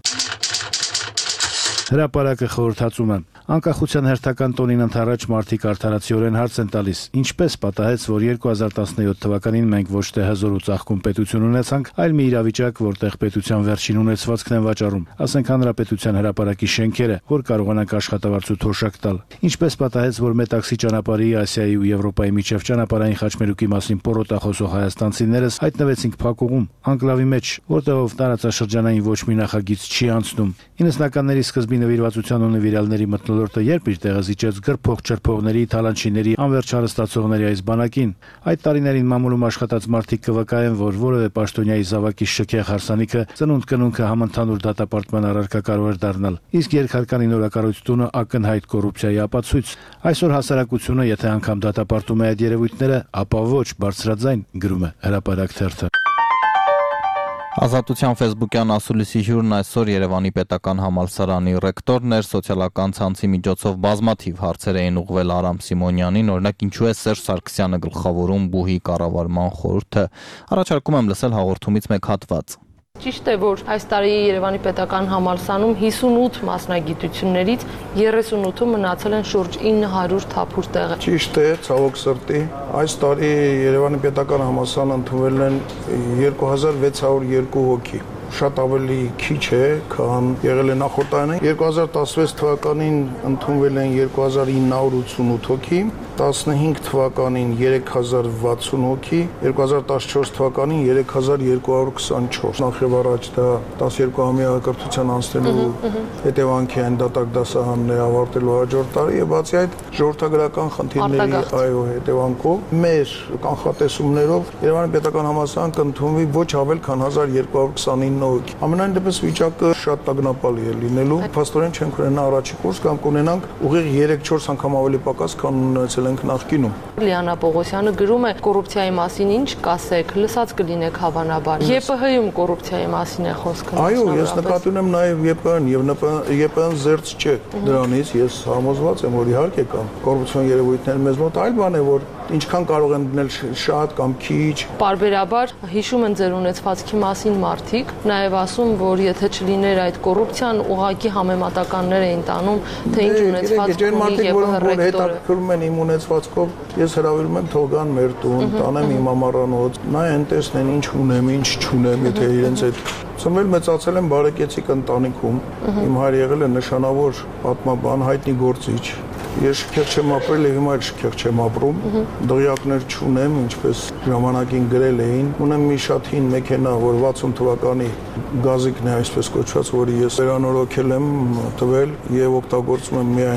Հրապարակը խորհրդածում է. Անկախության հերթական տոնին ընդառաջ մարդիկ արդարացիորեն հարց են տալիս. ինչպես պատահեց, որ 2017 թվականին մենք ոչ թե հզոր ու ծաղկուն պետություն ունեցանք, այլ մի իրավիճակ, որտեղ պետության վերջին ունեցվածքն են վաճառում, ասենք հանրապետության հրապարակի շենքերը, որ կարողանանք աշխատավարձ ու թոշակ տալ։ Ինչպես պատահեց, որ Մետաքսի ճանապարհի, Ասիայի ու Եվրոպայի միջև ճանապարհային խաչմերուկի մասին պորոտախոսող հայաստանցիներս հայտնվեցինք փակուղում, անկլավի մեջ, որտեղով տարածաշրջանային ոչ մի նախագիծ չի անցնում։ 90-ականների սկզբին նվիրվածության ու նվիրալների մթնոլորտը երբ իր տեղը զիջեց գրփող չրփողների, թալանչիների, անվերջ հարստացողների այս բանակին, այդ տարիներին մամուլում աշխատած մարդիկ կվկայեն, որ որևէ պաշտոնյայի զավակի շքեղ հարսանիքը ծնունդ կնունքը համընդհանուր դատապարտման առարկա կարող էր դառնալ, իսկ երկհարկանի նորակառույց տունը ակնհայտ կոռուպցիայի ապացույց։ Այսօր հասարակությունը, եթե անգամ դատապարտում է այդ երևույթները, ապա ոչ բարձրաձայն, գրում է Հրապարակ թերթը։ Ազատության ֆեյսբուքյան ասուլիսի հյուրն այսօր Երևանի պետական համալսարանի ռեկտորն էր, սոցիալական ցանցի միջոցով բազմաթիվ հարցեր էին ուղղվել Արամ Սիմոնյանին, օրինակ ինչու է Սերժ Սարգսյանը գլխավորում բուհի կառավարման խորհուրդը։ Առաջարկում եմ լսել հաղորդումից մեկ հատված։ Ճիշտ է, որ այս տարի Երևանի պետական համալսարանում 58 մասնագիտություններից 38-ը մնացել են շուրջ 900 թափուր տեղ։ Ճիշտ է, ցավոք սրտի, այս տարի Երևանի պետական համալսարանը ընդունվել են 2602 հոգի։ Շատ ավելի քիչ է, քան եղել է նախորդ տարին։ 2016 թվականին ընդունվել են 2988 հոգի, 15 թվականին 3060 հոգի, 2014 թվականին 3224։ Նախ եւ առաջ դա 12-ամյա կրթության անցնելու հետևանք է, դատակ դասարանն է ավարտելու հաջորդ տարի եւ բացի այդ ժողովրդագրական խնդիրների հետևանքով մեր կանխատեսումներով Երևանի պետական համալսարան կընդունվի ոչ ավել քան 1229 հոգի։ Ամենայն դեպս վիճակը շատ տագնապալի է լինելու։ Փաստորեն չենք ունենա առաջի կուրս կամ կունենանք ուղիղ 3-4 անգամ ավելի պակաս, քան ունեցել ենք նախկինում։ Լիանա Պողոսյանը գրում է կոռուպցիայի մասին ինչ կասեք, լսած կլինեք հավանաբար։ ԵՊՀ-ում կոռուպցիայի մասին է խոսքը։ Այո, ես նկատի ունեմ նաև ԵՊՀ-ն եւ ԵՊՀ-ն զերծ չէ դրանից, ես համոզված եմ, որ իհարկե կան կոռուպցիոն երևույթներ մեզ մոտ, այլ բան է, որ ինչքան կարող են դնել շատ կամ քիչ։ Պարբերաբար հիշում են ձեր ունեցվածքի մասին մարդիկ, նաև ասում, որ եթե չլիներ այդ կոռուպցիան, ուղղակի համեմատականներ էին տանում, թե ինչ ունեցվածք ունի եւ ռեկտորը։ Հետաքրքրում են իմ ունեցվածքով, ես հրավիրում եմ թող գան մեր տուն, տանեմ իմ ամառանոց, նայեն տեսնեն ինչ ունեմ, ինչ չունեմ, եթե իրենց այդ ծնվել մեծացել եմ բարեկեցիկ ընտանիքում, իմ հայրը եղել է նշանավոր պատմաբան, հայտնի գործիչ։ Ես շքեղ չեմ ապրել եւ հիմա էլ շքեղ չեմ ապրում։ Դղյակներ չունեմ, ինչպես ժամանակին գրել էին։ Ունեմ մի շատ հին մեքենա, որ 60 թվականի գազիկն է, այսպես կոչված, որի ես վերանորոգել եմ, տվել եւ օգտագործում եմ միայն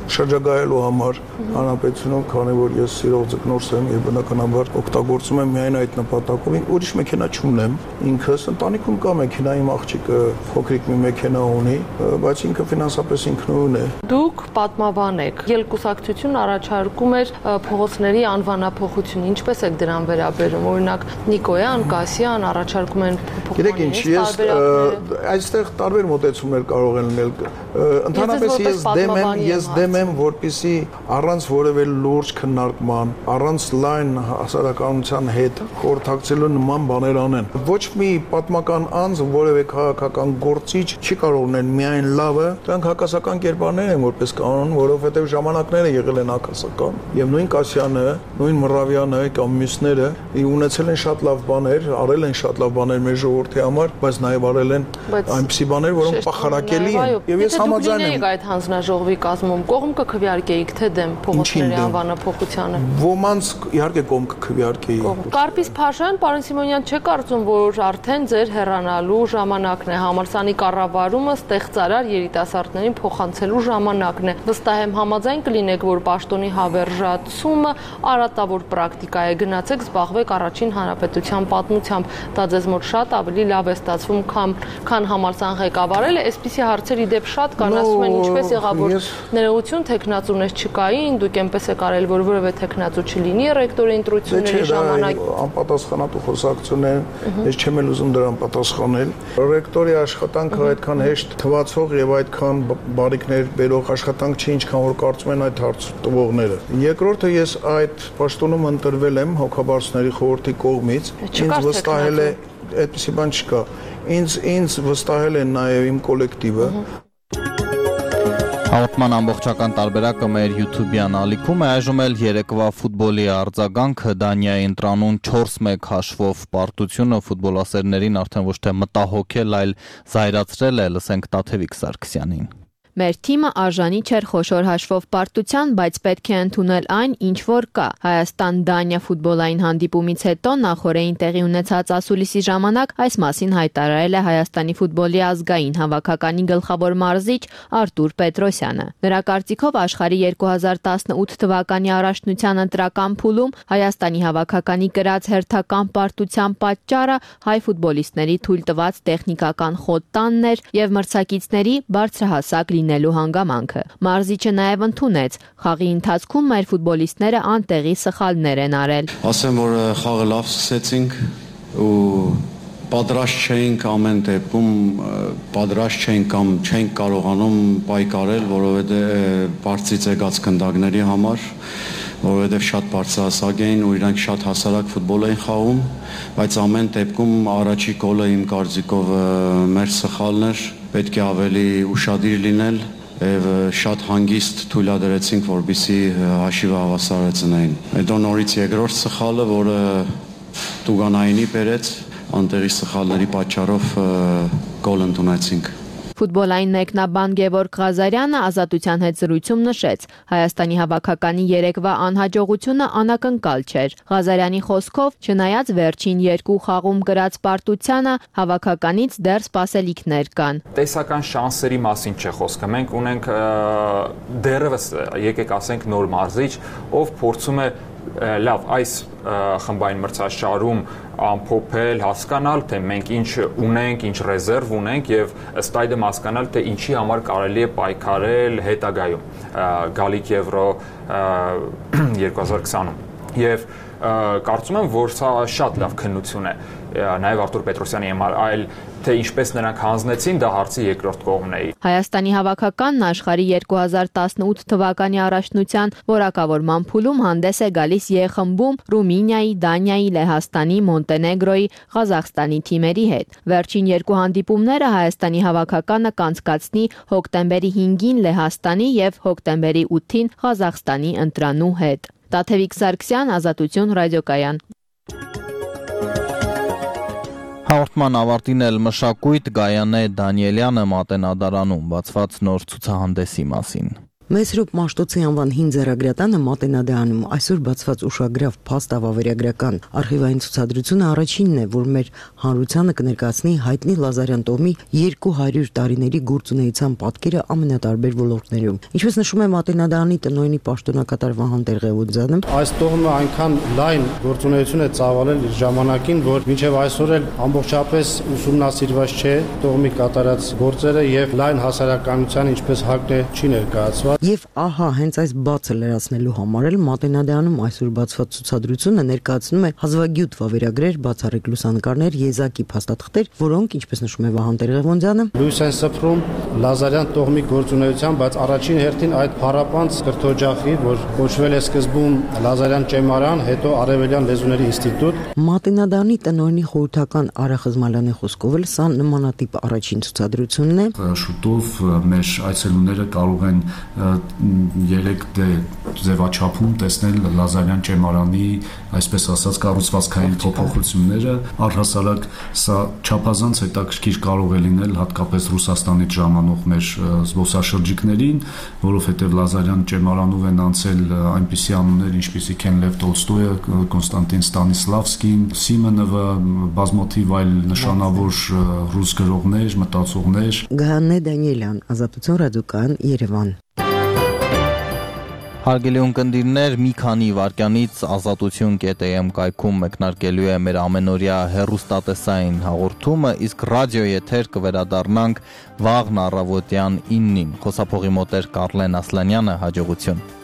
շրջագայելու համար հանրապետությունում, քանի որ ես սիրող ձկնորս եմ եւ բնականաբար օգտագործում եմ միայն այդ նպատակով, ուրիշ մեքենա չունեմ, ինքս ընտանիքում կա մեքենա, իմ աղջիկը փոքրիկ մի մեքենա ունի, բայց ինքը ֆինանսապես ինքնուրույն է։ Դուք պատմաբան եք, երկուսակցություն առաջարկում էր փողոցների անվանափոխություն, ինչպես եք դրան վերաբերում, օրինակ Նիկոյան, Կասյան առաջարկում են փոխանցել, այստեղ տարբեր մոտեցումներ կարող են լինել։ Ընդհանրապես ես դեմ եմ, որպեսզի առանց որևէ լուրջ քննարկման, առանց լայն հասարակության հետ խորհրդակցելու նման բաներ անեն։ Ոչ մի պատմական անձ, որևէ քաղաքական գործիչ չի կարող ունել միայն լավը, դրանք հակասական կերպարներ են որպես կանոն, որովհետև ժամանակները եղել են հակասական։ Եվ նույն Կասյանը, նույն Մռավյանը կամ մյուսները ունեցել են շատ լավ բաներ, արել են շատ լավ բաներ մեր ժողովրդի համար, բայց նաև արել են այնպիսի բաներ, որոնք պախարակելի են։ Եվ ես համաձայն եմ այդ հանձնաժողովի կազմում կողմ կքվեարկեիք թե դեմ փողոցների անվանափոխությանը։ Ոմանց իհարկե կողմ կքվեարկեի։ Կարպիս Փաշյան, պարոն Սիմոնյան, չէ՞ կարծում, որ արդեն ձեր հեռանալու ժամանակն է, համալսարանի կառավարումը ստեղծարար երիտասարդներին փոխանցելու ժամանակն է։ Վստահ եմ համաձայն կլինեք, որ պաշտոնի հավերժացումը արատավոր պրակտիկա է, գնացեք զբաղվեք առաջին հանրապետության պատմությամբ, դա ձեզ մոտ շատ ավելի լավ է ստացվում, քան համալսարան ղեկավարելը։ Այսպիսի հարցերի դեպ շատ կան, ասում են ինչպես եղավ, որ ներողություն թեկնածուներ չկային, դուք այնպես եք արել, որ որևէ թեկնածու չլինի ռեկտորի ընտրությունների ժամանակ։ Անպատասխանատու խոսակցություն է, ես չեմ էլ ուզում դրան պատասխանել։ Ռեկտորի աշխատանքը այդքան հեշտ թվացող եւ այդքան բարիքներ բերող աշխատանք չի, ինչքան որ կարծում են այդ հարց տվողները։ Երկրորդը, ես այդ պաշտոնում ընտրվել եմ հոգաբարձների խորհրդի կողմից, ինձ վստահել է, այդպիսի բան չկա։ Ինձ վստահել են նաև իմ կոլեկտիվը։ Հաղորդման ամբողջական տարբերակը մեր YouTube-յան ալիքում է, այժմ էլ երեկվա ֆուտբոլի արձագանքը Դանիայի ընտրանուն 4-1 հաշվով պարտությունը ֆուտբոլասերներին արդեն ոչ թե մտահոգել, այլ զայրացրել է, լսենք Տաթևիկ Սարգսյանին։ Մեր թիմը արժանի չէր խոշոր հաշվով պարտության, բայց պետք է ընդունել այն, ինչ որ կա։ Հայաստան-Դանիա ֆուտբոլային հանդիպումից հետո նախորդին տեղի ունեցած ասուլիսի ժամանակ այս մասին հայտարարել է Հայաստանի ֆուտբոլի ազգային հավաքականի գլխավոր մարզիչ Արտուր Պետրոսյանը։ Նրա կարծիքով աշխարհի 2018 թվականի առաջնության ընտրական փուլում Հայաստանի հավաքականի կրած հերթական պարտության պատճառը հայ ֆուտբոլիստների թույլ տված տեխնիկական խոտ տանն էր եւ մրցակիցների բարձրահասակ լինելու հանգամանքը։ Մարզիչը նաև ընդունեց, խաղի ընթացքում մեր ֆուտբոլիստները անտեղի սխալներ են արել։ Ասեմ, որ խաղը լավ սկսեցինք ու պատրաստ չէինք ամեն դեպքում, պատրաստ չէինք կամ չենք կարողանում պայքարել, որովհետև բարձրից եկած գնդակների համար, որովհետև շատ բարձրահասակ էին ու իրանք շատ հասարակ ֆուտբոլ էին խաղում, բայց ամեն դեպքում առաջի գոլը իմ կարծիքով մեր սխալն էր, պետք է ավելի ուշադիր լինել եւ շատ հանգիստ թույլատրեցինք, որպեսզի հաշիվը հավասարեցնեին։ Հետո նորից երկրորդ սխալը, որը Տուգանայինի բերեց, անտեղի սխալների պատճառով գոլ ընդունեցինք։ Ֆուտբոլային մեկնաբան Գևորգ Ղազարյանը Ազատության հետ զրույցում նշեց, Հայաստանի հավաքականի երեկվա անհաջողությունը անակնկալ չէր։ Ղազարյանի խոսքով, չնայած վերջին երկու խաղում կրած պարտությանը, հավաքականից դեռ սպասելիքներ կան։ Տեսական շանսերի մասին չէ խոսքը։ Մենք ունենք դեռևս, եկեք ասենք, նոր մարզիչ, ով փորձում է լավ այս խմբային մրցաշարում ամփոփել, հասկանալ, թե մենք ինչ ունենք, ինչ ռեզերվ ունենք եւ ըստ այդմ հասկանալ, թե ինչի համար կարելի է պայքարել հետագայում գալիք Եվրո 2020-ում։ Եվ կարծում եմ, որ սա շատ լավ քննություն է նաև Արտուր Պետրոսյանի համար, այլ թե ինչպես նրանք հանձնեցին, դա հարցի երկրորդ կողմն է։ Հայաստանի հավաքականն աշխարհի 2018 թվականի առաջնության որակավորման փուլում հանդես է գալիս Ե խմբում Ռումինիայի, Դանիայի, Լեհաստանի, Մոնտենեգրոյի, Ղազախստանի թիմերի հետ։ Վերջին երկու հանդիպումները Հայաստանի հավաքականը կանցկացնի հոկտեմբերի 5-ին Լեհաստանի եւ հոկտեմբերի 8-ին Ղազախստանի ընտրանու հետ։ Տաթևիկ Սարգսյան, Ազատություն ռադիոկայան։ Հաղորդման ավարտին էլ մշակույթ Գայանե Դանիելյանը Մատենադարանում բացված նոր ցուցահանդեսի մասին։ Մեսրոպ Մաշտոցի անվան հին ձեռագրատանը Մատենադեանում այսօր բացված ուշագրավ փաստ ավավերագրական արխիվային ցուցադրությունը առաջինն է, որ մեր հանրությանը կներկայացնի հայտնի Լազարյան տոհմի 200 տարիների գործունեության պատկերը ամենատարբեր ոլորտներում։ Ինչպես նշում է Մատենադեանի տնօրենի պաշտոնակատար Վահան Տերղեւոձյանը, այս տոհմը այնքան լայն գործունեություն է ծավալել իր ժամանակին, որ մինչև այսօր էլ ամբողջապես ուսումնասիրված չէ տոհմի կատարած գործերը եւ լայն հասարակայնության ինչպես հակն է չի ներկայացված։ Եվ ահա հենց այս բացը լրացնելու համար էլ Մատենադեանում այսօր բացված ցուցադրությունը ներկայացնում է հազվագյուտ վավերագրեր, բացառիկ լուսանկարներ, եզակի փաստաթղթեր, որոնք, ինչպես նշում է Վահան Տերղեւոձյանը, լույս են սփռում Լազարյան տոհմի գործունեության, բայց առաջին հերթին այդ փառապանց կրթօջախի, որ կոչվել է սկզբում Լազարյան ճեմարան, հետո Արևելյան լեզուների ինստիտուտ։ Մատենադեանի տնօրենի խորհրդական Արա Խզմալյանի խոսքով էլ սա նմանատիպ առաջին ցուցադրությունն է։ Շուտով մեր այցելուները կարող են 3D ձևաչափում տեսնել Լազարյան ճեմարանի, այսպես ասած, կառուցվածքային փոփոխությունները, առհասարակ սա չափազանց հետաքրքիր կարող է լինել հատկապես Ռուսաստանից ժամանող մեր զբոսաշրջիկներին, որովհետև Լազարյան ճեմարանով են անցել այնպիսի անուններ, ինչպիսիք են Լև Տոլստոյը, Կոնստանտին Ստանիսլավսկին, Սիմոնովը, բազմաթիվ այլ նշանավոր ռուս գրողներ, մտածողներ։ Գայանե Դանիելյան, Ազատություն ռադիոկայան, Երևան։ Հարգելի ունկնդիրներ, մի քանի վայրկյանից ազատություն.am կայքում մեկնարկելու է մեր ամենօրյա հեռուստատեսային հաղորդումը, իսկ ռադիո եթեր կվերադառնանք վաղն առավոտյան 9-ին։ Խոսափողի մոտ էր Կարլեն Ասլանյանը, հաջողություն։